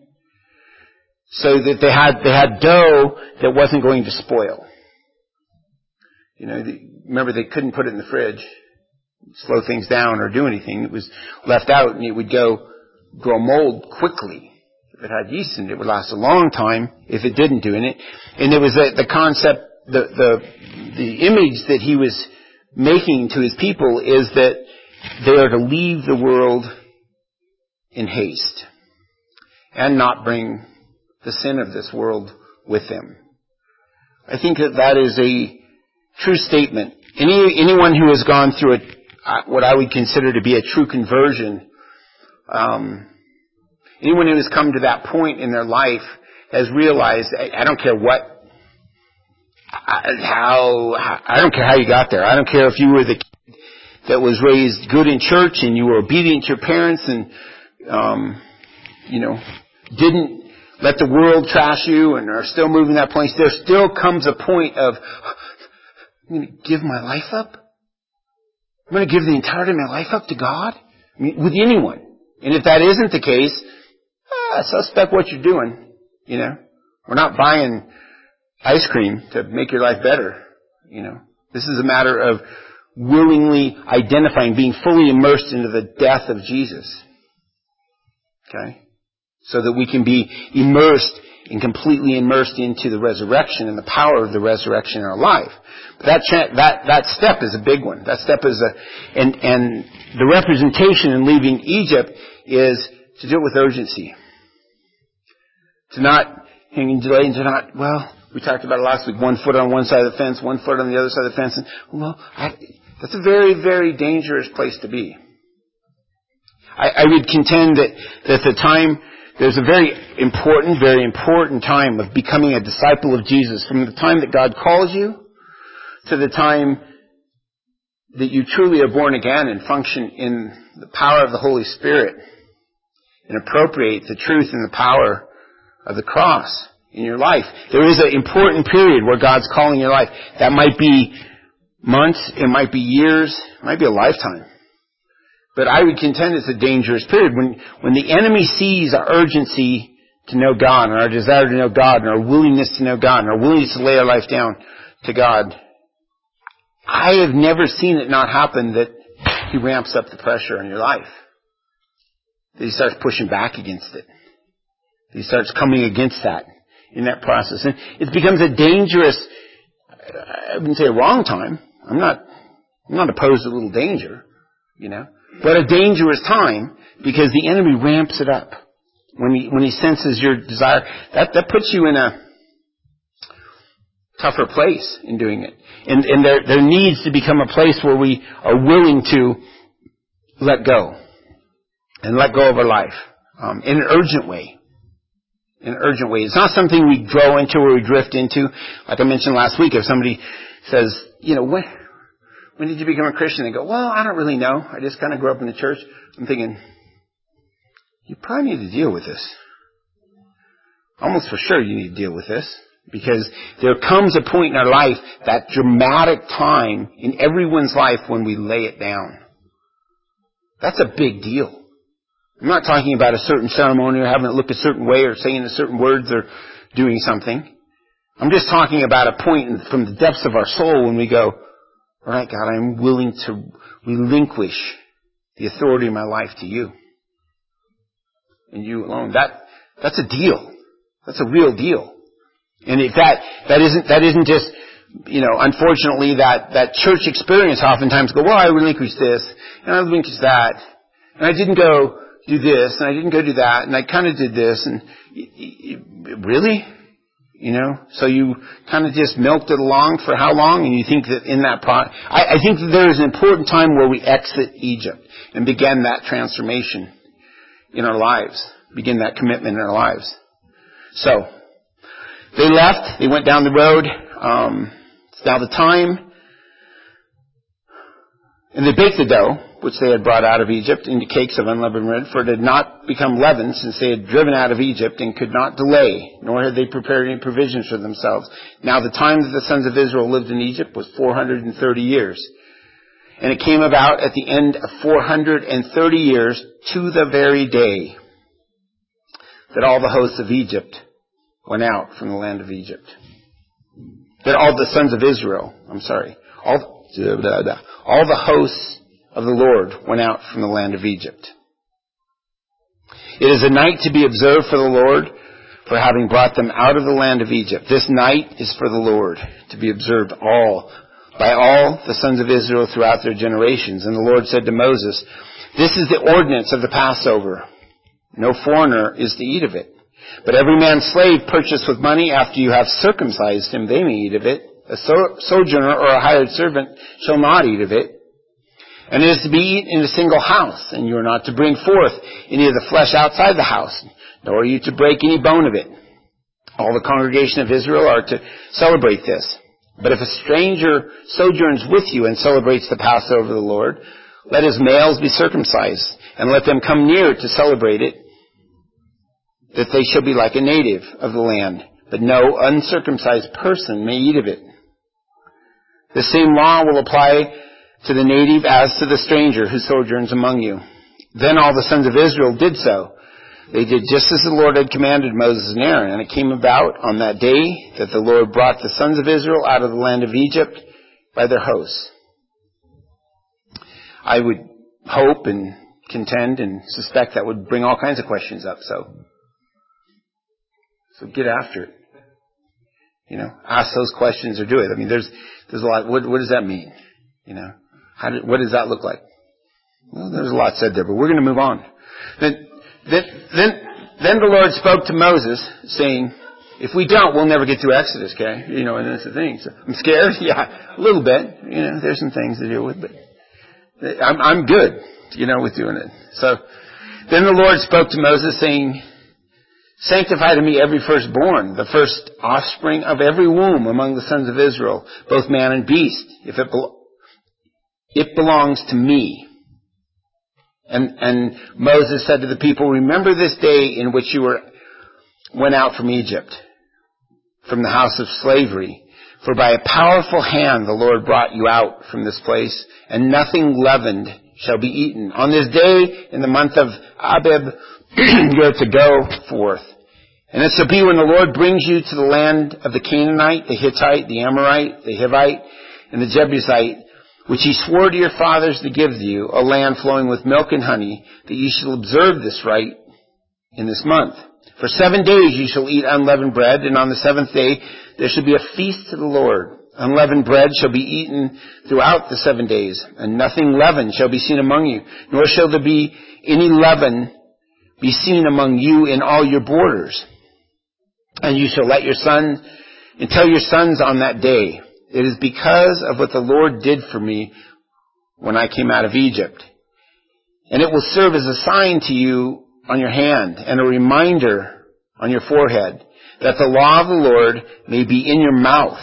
Speaker 1: So that they had, they had dough that wasn't going to spoil. You know, the, remember they couldn't put it in the fridge, slow things down or do anything. It was left out and it would go, grow mold quickly. If it had yeast in it, it would last a long time if it didn't do it. And there was a, the concept, The, the, the image that he was making to his people is that they are to leave the world in haste and not bring the sin of this world with them. I think that that is a true statement. Any, anyone who has gone through a, what I would consider to be a true conversion, um, anyone who has come to that point in their life has realized, I, I don't care what How, I don't care how you got there. I don't care if you were the kid that was raised good in church and you were obedient to your parents and, um, you know, didn't let the world trash you and are still moving that place. There still comes a point of, I'm going to give my life up? I'm going to give the entirety of my life up to God? I mean, with anyone. And if that isn't the case, ah, suspect what you're doing. You know, we're not buying ice cream to make your life better. You know, this is a matter of willingly identifying, being fully immersed into the death of Jesus. Okay? so that we can be immersed and completely immersed into the resurrection and the power of the resurrection in our life. But that cha- that that step is a big one. That step is a and and the representation in leaving Egypt is to do it with urgency. To not hang and delay, and to not, well, we talked about it last week, one foot on one side of the fence, one foot on the other side of the fence. And, well, I, that's a very, very dangerous place to be. I, I would contend that, that the time, there's a very important, very important time of becoming a disciple of Jesus. From the time that God calls you to the time that you truly are born again and function in the power of the Holy Spirit and appropriate the truth and the power of the cross in your life. There is an important period where God's calling your life. That might be months, it might be years, it might be a lifetime. But I would contend it's a dangerous period. When, when the enemy sees our urgency to know God and our desire to know God and our willingness to know God and our willingness to lay our life down to God, I have never seen it not happen that he ramps up the pressure on your life. That he starts pushing back against it. He starts coming against that in that process. And it becomes a dangerous, I wouldn't say a wrong time. I'm not, I'm not opposed to a little danger, you know. But a dangerous time because the enemy ramps it up. When he, when he senses your desire, that, that puts you in a tougher place in doing it. And, and there, there needs to become a place where we are willing to let go. And let go of our life. Um, in an urgent way. In an urgent way. It's not something we grow into or we drift into. Like I mentioned last week, if somebody says, you know, when, when did you become a Christian? They go, well, I don't really know. I just kind of grew up in the church. I'm thinking, you probably need to deal with this. Almost for sure you need to deal with this. Because there comes a point in our life, that dramatic time in everyone's life when we lay it down. That's a big deal. I'm not talking about a certain ceremony or having it look a certain way or saying a certain words or doing something. I'm just talking about a point from the depths of our soul when we go, all right, God, I'm willing to relinquish the authority of my life to you. And you alone. That, that's a deal. That's a real deal. And if that, that isn't, that isn't just, you know, unfortunately that, that church experience oftentimes go, well, I relinquished this and I relinquished that and I didn't go do this, and I didn't go do that, and I kind of did this, and y- y- really? You know? So you kind of just milked it along for how long, and you think that in that pro- I, I think that there is an important time where we exit Egypt and begin that transformation in our lives, begin that commitment in our lives. So, they left, they went down the road, um, it's now the time, and they baked the dough, which they had brought out of Egypt, into cakes of unleavened bread, for it had not become leavened, since they had driven out of Egypt, and could not delay, nor had they prepared any provisions for themselves. Now the time that the sons of Israel lived in Egypt was four hundred thirty years. And it came about at the end of four hundred thirty years, to the very day, that all the hosts of Egypt went out from the land of Egypt. That all the sons of Israel, I'm sorry, all, all the hosts of the Lord went out from the land of Egypt. It is a night to be observed for the Lord, for having brought them out of the land of Egypt. This night is for the Lord, to be observed all, by all the sons of Israel throughout their generations. And the Lord said to Moses, this is the ordinance of the Passover. No foreigner is to eat of it. But every man's slave purchased with money after you have circumcised him, they may eat of it. A so- sojourner or a hired servant shall not eat of it. And it is to be eaten in a single house, and you are not to bring forth any of the flesh outside the house, nor are you to break any bone of it. All the congregation of Israel are to celebrate this. But if a stranger sojourns with you and celebrates the Passover of the Lord, let his males be circumcised, and let them come near to celebrate it, that they shall be like a native of the land. But no uncircumcised person may eat of it. The same law will apply to the native as to the stranger who sojourns among you. Then all the sons of Israel did so. They did just as the Lord had commanded Moses and Aaron. And it came about on that day that the Lord brought the sons of Israel out of the land of Egypt by their hosts. I would hope and contend and suspect that would bring all kinds of questions up. So So get after it. You know, ask those questions or do it. I mean, there's there's a lot. What, what does that mean? You know, how did, what does that look like? Well, there's a lot said there, but we're going to move on. Then, then, then, then the Lord spoke to Moses, saying, "If we don't, we'll never get through Exodus." Okay, you know, and that's the thing. So I'm scared. Yeah, a little bit. You know, there's some things to deal with, but I'm I'm good. You know, with doing it. So then the Lord spoke to Moses, saying, "Sanctify to me every firstborn, the first offspring of every womb among the sons of Israel, both man and beast, if it, be- it belongs to me." And, and Moses said to the people, "Remember this day in which you were went out from Egypt, from the house of slavery. For by a powerful hand the Lord brought you out from this place, and nothing leavened shall be eaten. On this day, in the month of Abib, you are to go forth. And it shall be when the Lord brings you to the land of the Canaanite, the Hittite, the Amorite, the Hivite, and the Jebusite, which he swore to your fathers to give you, a land flowing with milk and honey, that ye shall observe this rite in this month. For seven days you shall eat unleavened bread, and on the seventh day there shall be a feast to the Lord. Unleavened bread shall be eaten throughout the seven days, and nothing leavened shall be seen among you, nor shall there be any leaven be seen among you in all your borders. And you shall let your son, and tell your sons on that day, it is because of what the Lord did for me when I came out of Egypt. And it will serve as a sign to you on your hand, and a reminder on your forehead, that the law of the Lord may be in your mouth.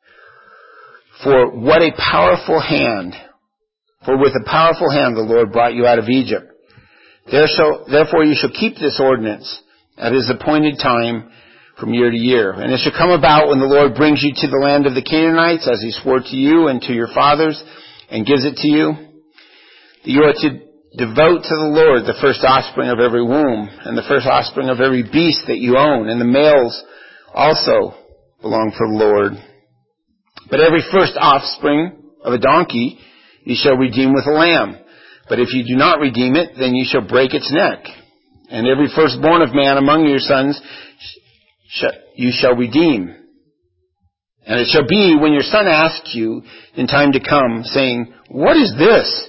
Speaker 1: For what a powerful hand, for with a powerful hand the Lord brought you out of Egypt. There shall, therefore you shall keep this ordinance at his appointed time from year to year. And it shall come about when the Lord brings you to the land of the Canaanites, as he swore to you and to your fathers, and gives it to you, that you are to devote to the Lord the first offspring of every womb, and the first offspring of every beast that you own, and the males also belong to the Lord. But every first offspring of a donkey you shall redeem with a lamb. But if you do not redeem it, then you shall break its neck. And every firstborn of man among your sons you shall redeem. And it shall be when your son asks you in time to come, saying, "What is this?"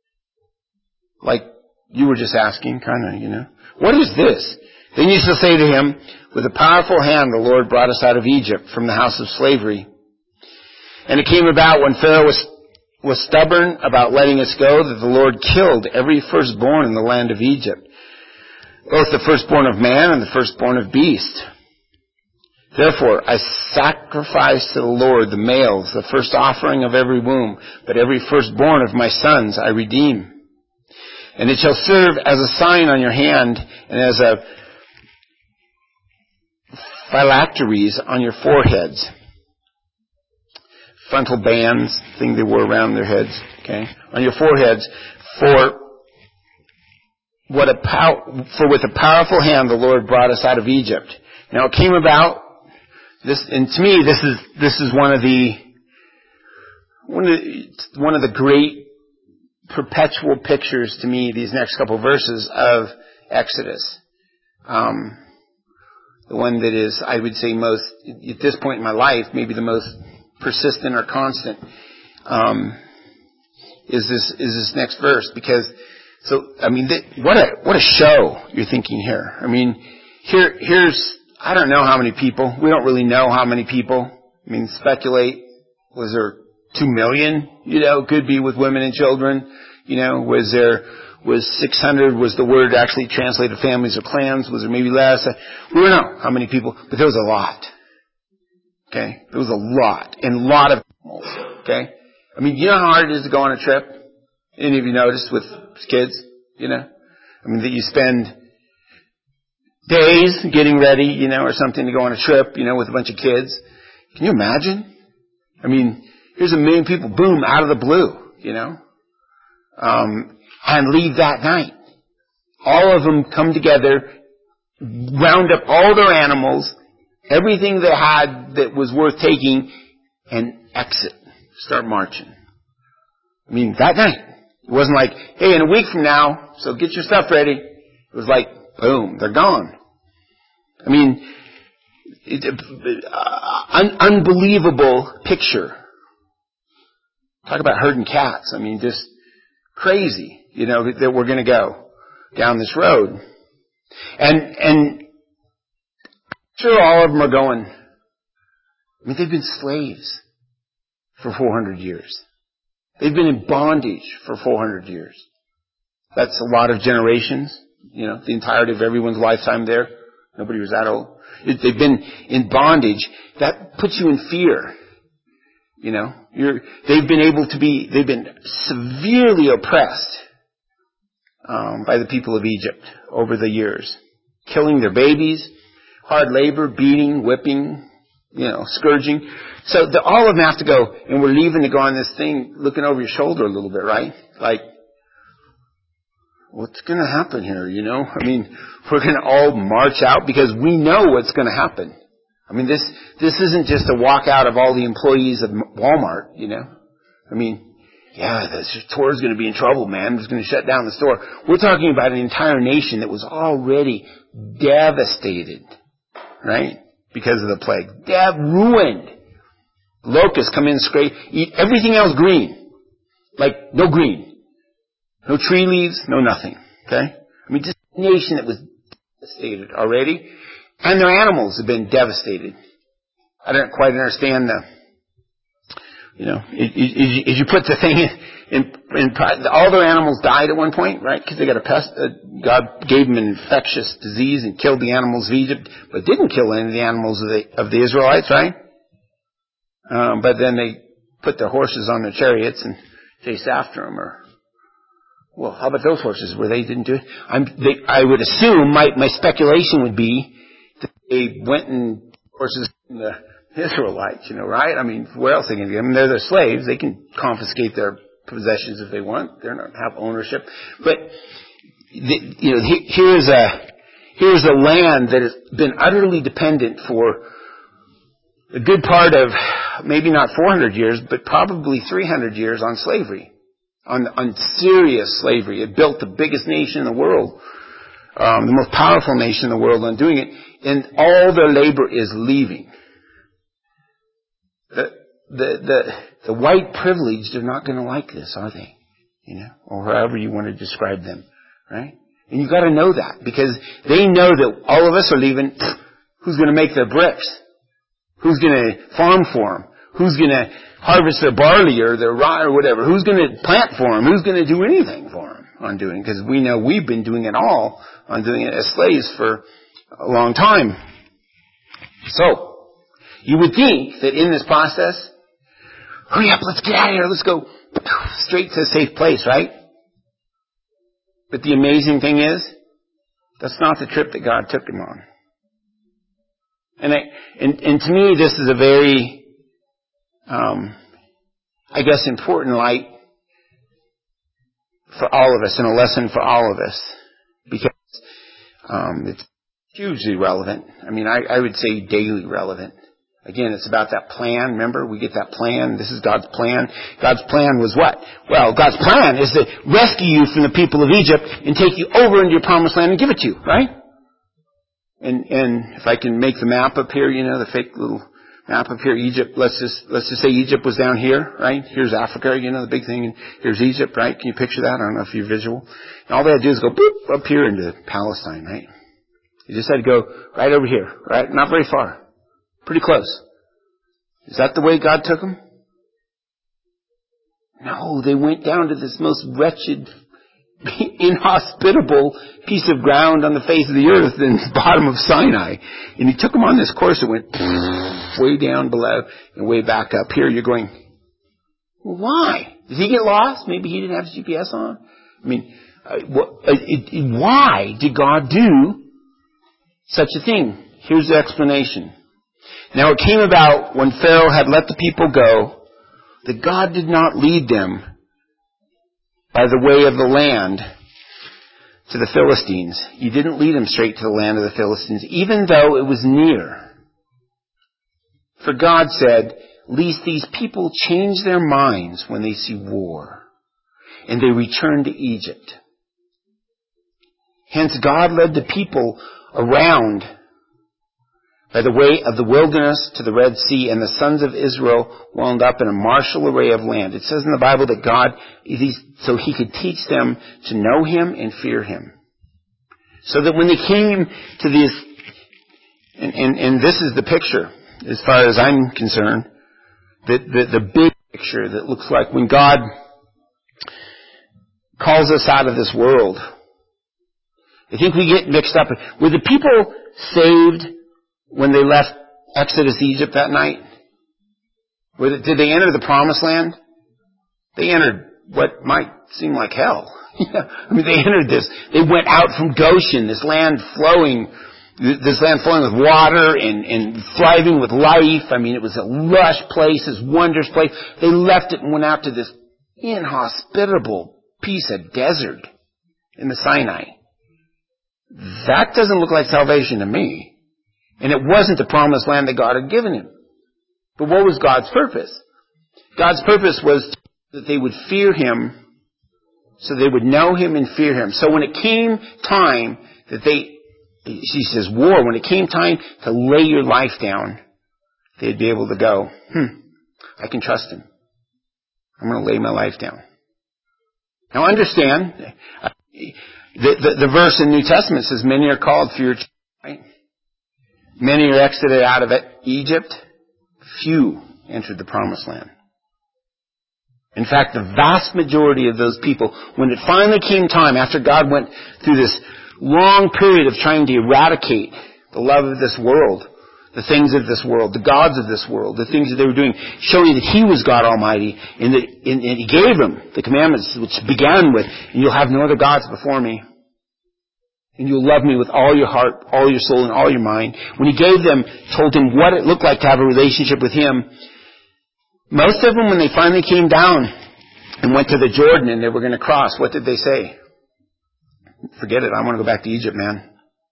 Speaker 1: Like you were just asking, kind of, you know. "What is this?" Then you shall say to him, "With a powerful hand the Lord brought us out of Egypt, from the house of slavery. And it came about when Pharaoh was, was stubborn about letting us go, that the Lord killed every firstborn in the land of Egypt, both the firstborn of man and the firstborn of beast. Therefore I sacrifice to the Lord the males, the first offering of every womb, but every firstborn of my sons I redeem. And it shall serve as a sign on your hand, and as a phylacteries on your foreheads." Frontal bands, thing they wore around their heads, okay? On your foreheads, for what a pow- for with a powerful hand the Lord brought us out of Egypt. Now it came about, this, and to me this is, this is one of the, one of the, one of the great perpetual pictures to me, these next couple verses of Exodus. Um, the one that is, I would say, most, at this point in my life, maybe the most persistent or constant, um, is this, is this next verse. Because, so, I mean, th- what a, what a show you're thinking here. I mean, here, here's, I don't know how many people, we don't really know how many people, I mean, speculate, was there two million, you know, could be with women and children, you know, was there, was six hundred, was the word actually translated families or clans, was there maybe less? We don't know how many people, but there was a lot. Okay? There was a lot, and a lot of, okay? I mean, you know how hard it is to go on a trip? Any of you noticed with kids, you know? I mean, that you spend days getting ready, you know, or something to go on a trip, you know, with a bunch of kids. Can you imagine? I mean, here's a million people, boom, out of the blue, you know, um, and leave that night. All of them come together, round up all their animals, everything they had that was worth taking, and exit, start marching. I mean, that night. It wasn't like, hey, in a week from now, so get your stuff ready. It was like, boom, they're gone. I mean, It's an un- unbelievable picture. Talk about herding cats. I mean, just crazy, you know, that we're going to go down this road. And, and sure, all of them are going, I mean, they've been slaves for four hundred years. They've been in bondage for four hundred years. That's a lot of generations, you know, the entirety of everyone's lifetime there. Nobody was that old. They've been in bondage. That puts you in fear. You know, you're, they've been able to be, they've been severely oppressed um, by the people of Egypt over the years. Killing their babies, hard labor, beating, whipping, you know, scourging. So the, all of them have to go, and we're leaving to go on this thing looking over your shoulder a little bit, right? Like, what's going to happen here, you know? I mean, we're going to all march out because we know what's going to happen. I mean, this this isn't just a walkout of all the employees of Walmart, you know? I mean, yeah, the store's going to be in trouble, man. It's going to shut down the store. We're talking about an entire nation that was already devastated, right? Because of the plague. Dev ruined. Locusts come in, scrape, eat everything else green. Like, no green. No tree leaves, no nothing. Okay? I mean, just a nation that was devastated already. And their animals have been devastated. I don't quite understand the, you know, as you put the thing in, in, in, all their animals died at one point, right? Because they got a pest, uh, God gave them an infectious disease and killed the animals of Egypt, but didn't kill any of the animals of the, of the Israelites, right? Um, but then they put their horses on their chariots and chased after them, or, well, how about those horses where they didn't do it? I'm, they, I would assume, my, my speculation would be that they went and horses in the Israelites, you know, right? I mean, where else are they going to get? I mean, they're their slaves. They can confiscate their possessions if they want. They don't have ownership. But, the, you know, here's a, here's a land that has been utterly dependent for a good part of, maybe not four hundred years, but probably three hundred years on slavery. On, on serious slavery. It built the biggest nation in the world. Um, the most powerful nation in the world on doing it. And all their labor is leaving. The, the, the, the white privileged are not going to like this, are they? You know, or however you want to describe them, right? And you got to know that, because they know that all of us are leaving. Who's going to make their bricks? Who's going to farm for them? Who's going to harvest their barley or their rye or whatever? Who's going to plant for them? Who's going to do anything for them on doing? Because we know we've been doing it all on doing it as slaves for a long time. So, you would think that in this process, hurry up, let's get out of here, let's go straight to a safe place, right? But the amazing thing is, that's not the trip that God took them on. And, I, and, and to me, this is a very, um, I guess, important light for all of us, and a lesson for all of us, because um, it's hugely relevant. I mean, I, I would say daily relevant. Again, it's about that plan. Remember, we get that plan. This is God's plan. God's plan was what? Well, God's plan is to rescue you from the people of Egypt and take you over into your promised land and give it to you, right? And and if I can make the map up here, you know, the fake little map up here, Egypt, let's just let's just say Egypt was down here, right? Here's Africa, you know, the big thing, and here's Egypt, right? Can you picture that? I don't know if you're visual. And all they had to do is go boop up here into Palestine, right? You just had to go right over here, right? Not very far. Pretty close. Is that the way God took them? No, they went down to this most wretched, inhospitable piece of ground on the face of the earth in the bottom of Sinai. And He took them on this course that went way down below and way back up. Here you're going, why? Did He get lost? Maybe He didn't have G P S on? I mean, uh, what, uh, it, it, why did God do such a thing? Here's the explanation. Now it came about when Pharaoh had let the people go that God did not lead them by the way of the land to the Philistines. He didn't lead them straight to the land of the Philistines, even though it was near. For God said, lest these people change their minds when they see war, and they return to Egypt. Hence God led the people around by the way of the wilderness to the Red Sea, and the sons of Israel wound up in a martial array of land. It says in the Bible that God, so he could teach them to know him and fear him. So that when they came to these, and, and, and this is the picture, as far as I'm concerned, the, the, the big picture that looks like when God calls us out of this world. I think we get mixed up. Were the people saved when they left Exodus, Egypt that night? Were they, did they enter the promised land? They entered what might seem like hell. I mean, they entered this. They went out from Goshen, this land flowing, this land flowing with water and, and thriving with life. I mean, it was a lush place, this wondrous place. They left it and went out to this inhospitable piece of desert in the Sinai. That doesn't look like salvation to me. And it wasn't the promised land that God had given him. But what was God's purpose? God's purpose was that they would fear him, so they would know him and fear him. So when it came time that they, she says war, when it came time to lay your life down, they'd be able to go, hmm, I can trust him. I'm going to lay my life down. Now understand, the, the, the verse in the New Testament says, many are called, few are chosen, right? Many are exited out of Egypt. Few entered the promised land. In fact, the vast majority of those people, when it finally came time, after God went through this long period of trying to eradicate the love of this world, the things of this world, the gods of this world, the things that they were doing, showing that he was God Almighty, and that and, and he gave them the commandments, which began with, and you'll have no other gods before me. And you'll love me with all your heart, all your soul, and all your mind. When he gave them, told them what it looked like to have a relationship with him, most of them, when they finally came down and went to the Jordan and they were going to cross, what did they say? Forget it, I want to go back to Egypt, man.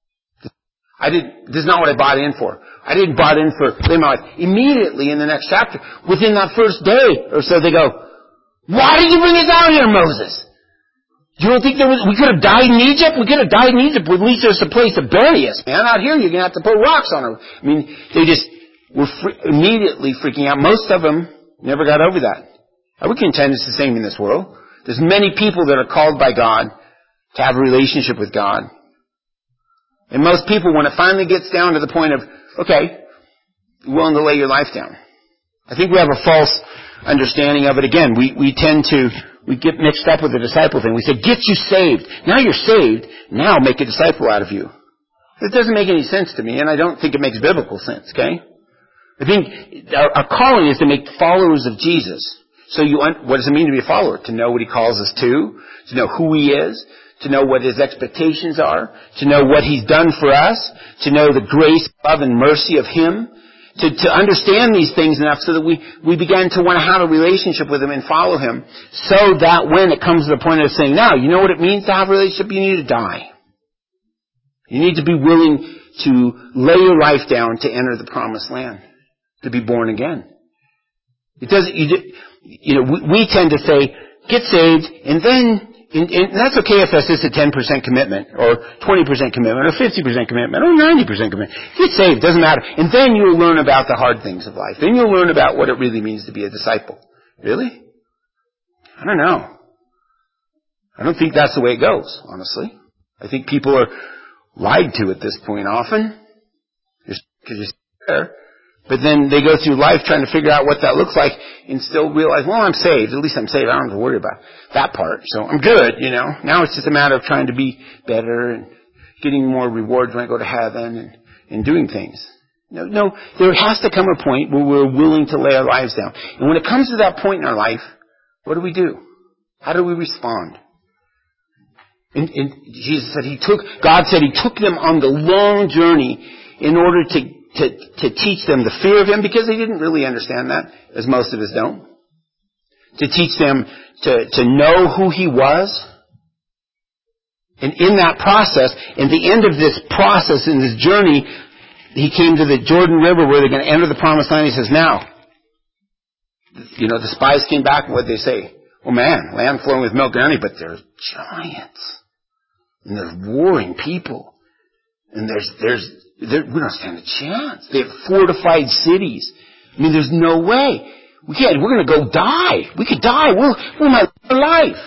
Speaker 1: I did, this is not what I bought in for. I didn't bought in for living my life. Immediately in the next chapter, within that first day or so, they go, why did you bring us out here, Moses? You don't think there was, we could have died in Egypt? We could have died in Egypt. At least there's a place to bury us, man. Out here, you're going to have to put rocks on them. I mean, they just were fr- immediately freaking out. Most of them never got over that. I would contend it's the same in this world. There's many people that are called by God to have a relationship with God. And most people, when it finally gets down to the point of, okay, you're willing to lay your life down. I think we have a false understanding of it. Again, we, we tend to, we get mixed up with the disciple thing. We say, get you saved. Now you're saved. Now make a disciple out of you. It doesn't make any sense to me, and I don't think it makes biblical sense, okay? I think our, our calling is to make followers of Jesus. So you, what does it mean to be a follower? To know what he calls us to, to know who he is, to know what his expectations are, to know what he's done for us, to know the grace, love, and mercy of him, to, to understand these things enough so that we, we begin to want to have a relationship with him and follow him, so that when it comes to the point of saying, now, you know what it means to have a relationship? You need to die. You need to be willing to lay your life down to enter the promised land, to be born again. It doesn't, you, you know, we, we tend to say, get saved, and then And, and that's okay if that's just a ten percent commitment, or twenty percent commitment, or fifty percent commitment, or ninety percent commitment. Get saved, doesn't matter. And then you'll learn about the hard things of life. Then you'll learn about what it really means to be a disciple. Really? I don't know. I don't think that's the way it goes, honestly. I think people are lied to at this point often, just because you're there. But then they go through life trying to figure out what that looks like and still realize, well, I'm saved. At least I'm saved. I don't have to worry about that part. So I'm good, you know. Now it's just a matter of trying to be better and getting more rewards when I go to heaven and, and doing things. No, no, there has to come a point where we're willing to lay our lives down. And when it comes to that point in our life, what do we do? How do we respond? And, and Jesus said he took, God said he took them on the long journey in order to To, to teach them the fear of him, because they didn't really understand that, as most of us don't. To teach them to, to know who he was. And in that process, in the end of this process, in this journey, he came to the Jordan River where they're going to enter the promised land. He says, now, you know, the spies came back, and what did they say? Oh man, land flowing with milk and honey, but there's giants. And there's warring people. And there's, there's,
Speaker 2: They're, we don't stand a chance. They have fortified cities. I mean, there's no way. We can't, we're going to go die. We could die. We'll, we might live our life.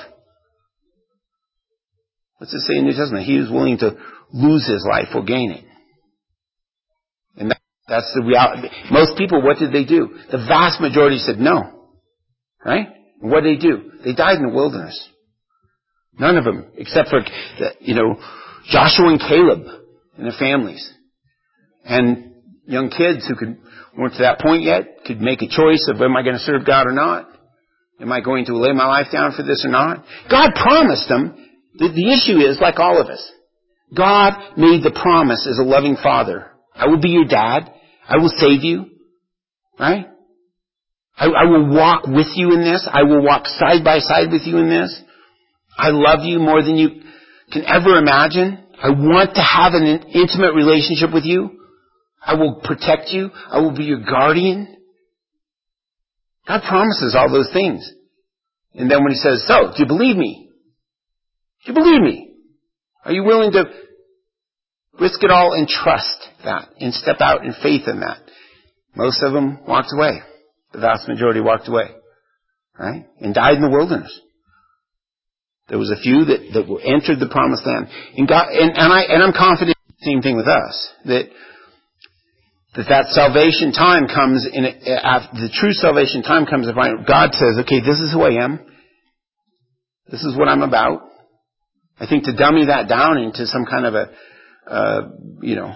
Speaker 2: What's it say in the New Testament? He who's willing to lose his life will gain it. And that, that's the reality. Most people, what did they do? The vast majority said no. Right? And what did they do? They died in the wilderness. None of them, except for, you know, Joshua and Caleb and their families. And young kids who could, weren't to that point yet, could make a choice of, am I going to serve God or not? Am I going to lay my life down for this or not? God promised them. The, the issue is, like all of us, God made the promise as a loving father. I will be your dad. I will save you. Right? I, I will walk with you in this. I will walk side by side with you in this. I love you more than you can ever imagine. I want to have an intimate relationship with you. I will protect you. I will be your guardian. God promises all those things. And then when he says, so, do you believe me? Do you believe me? Are you willing to risk it all and trust that and step out in faith in that? Most of them walked away. The vast majority walked away. Right? And died in the wilderness. There was a few that, that entered the promised land. And God, and, and I, and I'm confident the same thing with us. That, that that salvation time comes in, after the true salvation time comes when God says, okay, this is who I am. This is what I'm about. I think to dummy that down into some kind of a, uh, you know,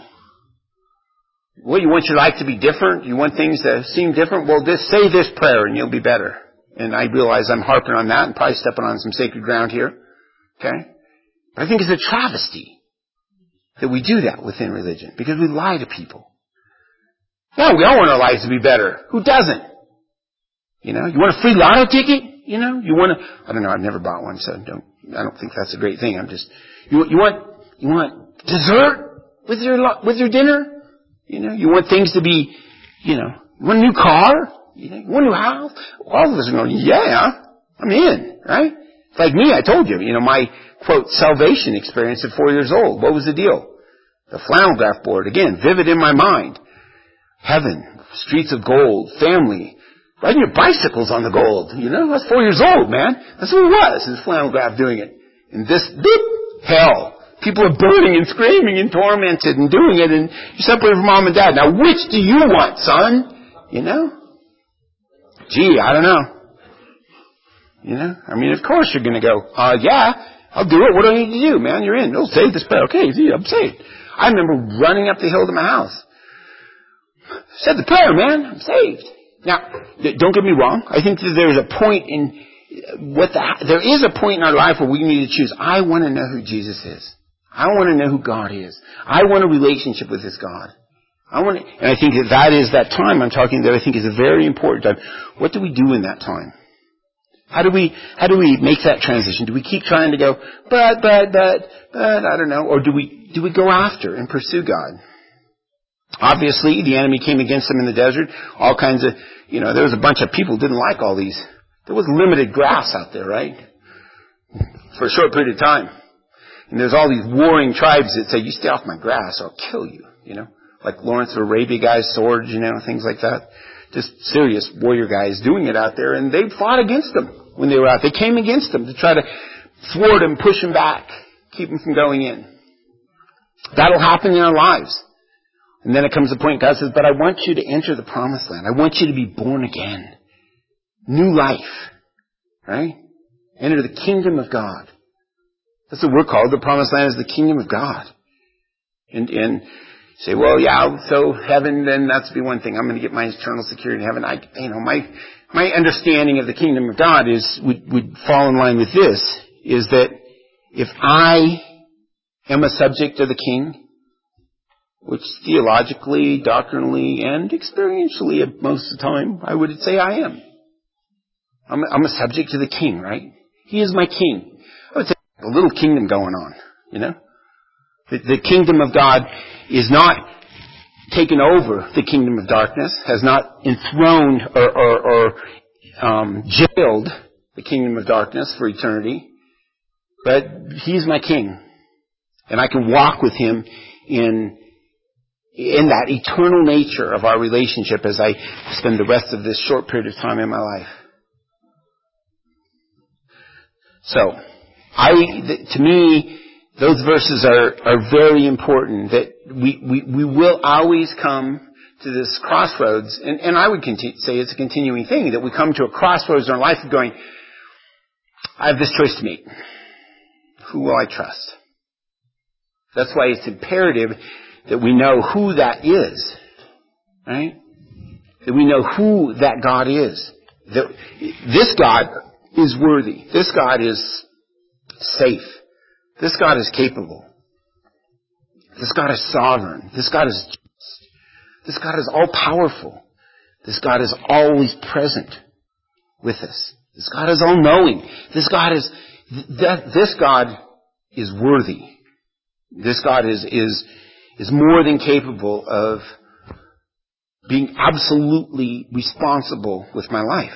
Speaker 2: well, you want your life to be different? You want things to seem different? Well, just say this prayer and you'll be better. And I realize I'm harping on that and probably stepping on some sacred ground here. Okay? But I think it's a travesty that we do that within religion because we lie to people. Yeah, we all want our lives to be better. Who doesn't? You know, you want a free lotto ticket? You know, you want to, I don't know, I've never bought one, so don't, I don't think that's a great thing. I'm just, you, you want, you want dessert with your, with your dinner? You know, you want things to be, you know, you want a new car? You know, you want a new house? All of us are going, yeah, I'm in, right? It's like me, I told you, you know, my, quote, salvation experience at four years old. What was the deal? The flannel graph board, again, vivid in my mind. Heaven, streets of gold, family, riding your bicycles on the gold. You know, I was four years old, man. That's who it was, his flannel graph doing it. And this, beep, hell. People are burning and screaming and tormented and doing it, and you're separated from mom and dad. Now, which do you want, son? You know? Gee, I don't know. You know? I mean, of course you're going to go, uh, yeah, I'll do it. What do I need to do, man? You're in. Oh, save this prayer. Okay, see, I'm saved. I remember running up the hill to my house. Said the prayer, man. I'm saved. Now, don't get me wrong. I think that there's a point in what the, there is a point in our life where we need to choose. I want to know who Jesus is. I want to know who God is. I want a relationship with this God. I want to, and I think that that is that time I'm talking that I think is a very important time. What do we do in that time? How do we, how do we make that transition? Do we keep trying to go, but, but, but, but, I don't know, or do we, do we go after and pursue God? Obviously, the enemy came against them in the desert. All kinds of, you know, there was a bunch of people who didn't like all these. There was limited grass out there, right? For a short period of time. And there's all these warring tribes that say, you stay off my grass, I'll kill you, you know. Like Lawrence of Arabia guys, swords, you know, things like that. Just serious warrior guys doing it out there. And they fought against them when they were out. They came against them to try to thwart them, push them back, keep them from going in. That'll happen in our lives. And then it comes a point, God says, but I want you to enter the promised land. I want you to be born again. New life. Right? Enter the kingdom of God. That's what we're called. The promised land is the kingdom of God. And, and say, well, yeah, so heaven, then that's be one thing. I'm going to get my eternal security in heaven. I, you know, my, my understanding of the kingdom of God is, would, would fall in line with this, is that if I am a subject of the king, which theologically, doctrinally, and experientially most of the time, I would say I am. I'm a, I'm a subject to the king, right? He is my king. I would say a little kingdom going on, you know? The, the kingdom of God is not taken over the kingdom of darkness, has not enthroned or, or, or um, jailed the kingdom of darkness for eternity, but He's my king. And I can walk with Him in in that eternal nature of our relationship as I spend the rest of this short period of time in my life. So, I, to me, those verses are, are very important, that we, we, we will always come to this crossroads, and, and I would continue, say it's a continuing thing, that we come to a crossroads in our life of going, I have this choice to make. Who will I trust? That's why it's imperative that we know who that is. Right? That we know who that God is. That this God is worthy. This God is safe. This God is capable. This God is sovereign. This God is just. This God is all-powerful. This God is always present with us. This God is all-knowing. This God is, this God is worthy. This God is, is, is more than capable of being absolutely responsible with my life.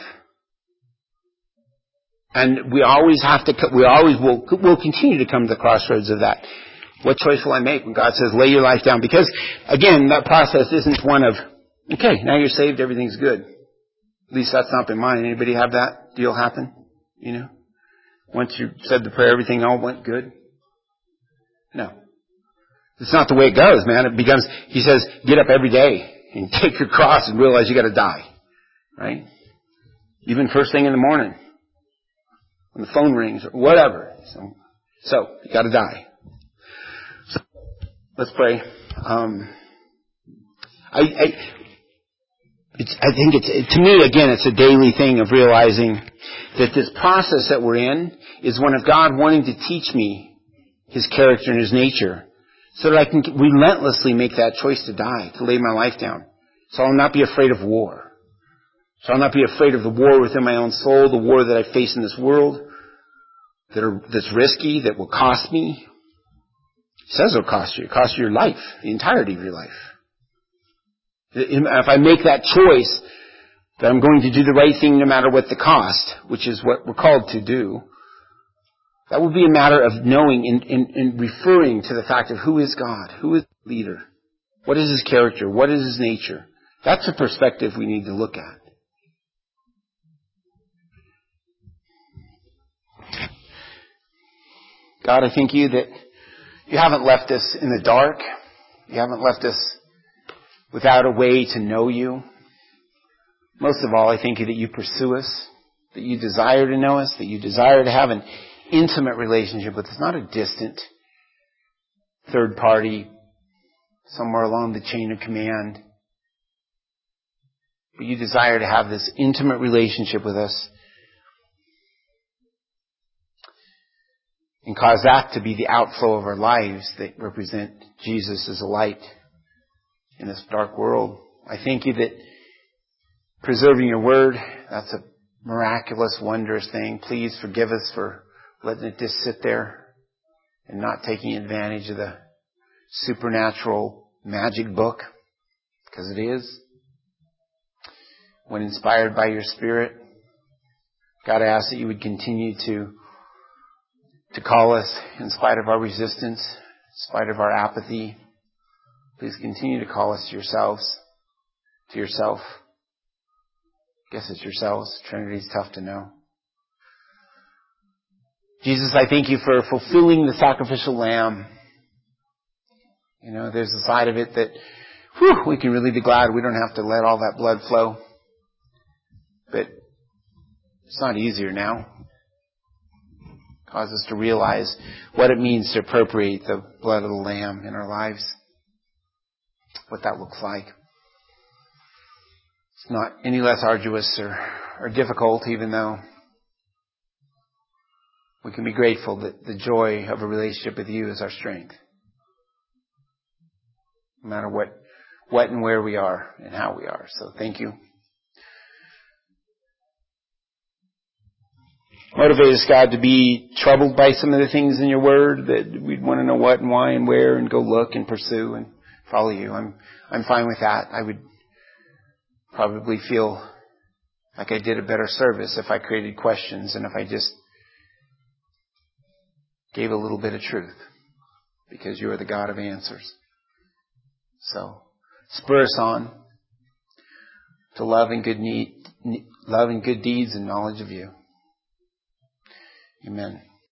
Speaker 2: And we always have to, we always will, will continue to come to the crossroads of that. What choice will I make when God says, lay your life down? Because, again, that process isn't one of, okay, now you're saved, everything's good. At least that's not been mine. Anybody have that deal happen? You know? Once you said the prayer, everything all went good? No. It's not the way it goes, man. It becomes, he says, get up every day and take your cross and realize you got to die. Right? Even first thing in the morning. When the phone rings or whatever. So, so you got to die. So, let's pray. Um, I, I, it's, I think it's, to me, again, it's a daily thing of realizing that this process that we're in is one of God wanting to teach me His character and His nature, so that I can relentlessly make that choice to die, to lay my life down. So I'll not be afraid of war. So I'll not be afraid of the war within my own soul, the war that I face in this world, that are, that's risky, that will cost me. It says it'll cost you. It costs you your life, the entirety of your life. If I make that choice that I'm going to do the right thing no matter what the cost, which is what we're called to do, that would be a matter of knowing and, and, and referring to the fact of who is God, who is the leader, what is His character, what is His nature. That's a perspective we need to look at. God, I thank you that you haven't left us in the dark. You haven't left us without a way to know you. Most of all, I thank you that you pursue us, that you desire to know us, that you desire to have an intimate relationship with us, not a distant third party somewhere along the chain of command. But you desire to have this intimate relationship with us and cause that to be the outflow of our lives that represent Jesus as a light in this dark world. I thank you that preserving your word, that's a miraculous, wondrous thing. Please forgive us for letting it just sit there and not taking advantage of the supernatural magic book, because it is. When inspired by your Spirit, God, I ask that you would continue to to call us in spite of our resistance, in spite of our apathy. Please continue to call us to yourselves, to yourself. I guess it's yourselves. Trinity's tough to know. Jesus, I thank you for fulfilling the sacrificial lamb. You know, there's a side of it that, whew, we can really be glad we don't have to let all that blood flow. But it's not easier now. Cause us to realize what it means to appropriate the blood of the Lamb in our lives. What that looks like. It's not any less arduous or, or difficult, even though we can be grateful that the joy of a relationship with you is our strength. No matter what, what and where we are and how we are. So thank you. Motivate us, God, to be troubled by some of the things in your word, that we'd want to know what and why and where, and go look and pursue and follow you. I'm I'm fine with that. I would probably feel like I did a better service if I created questions and if I just gave a little bit of truth, because you are the God of answers. So
Speaker 1: spur us on to love and good need, love and good deeds and knowledge of you. Amen.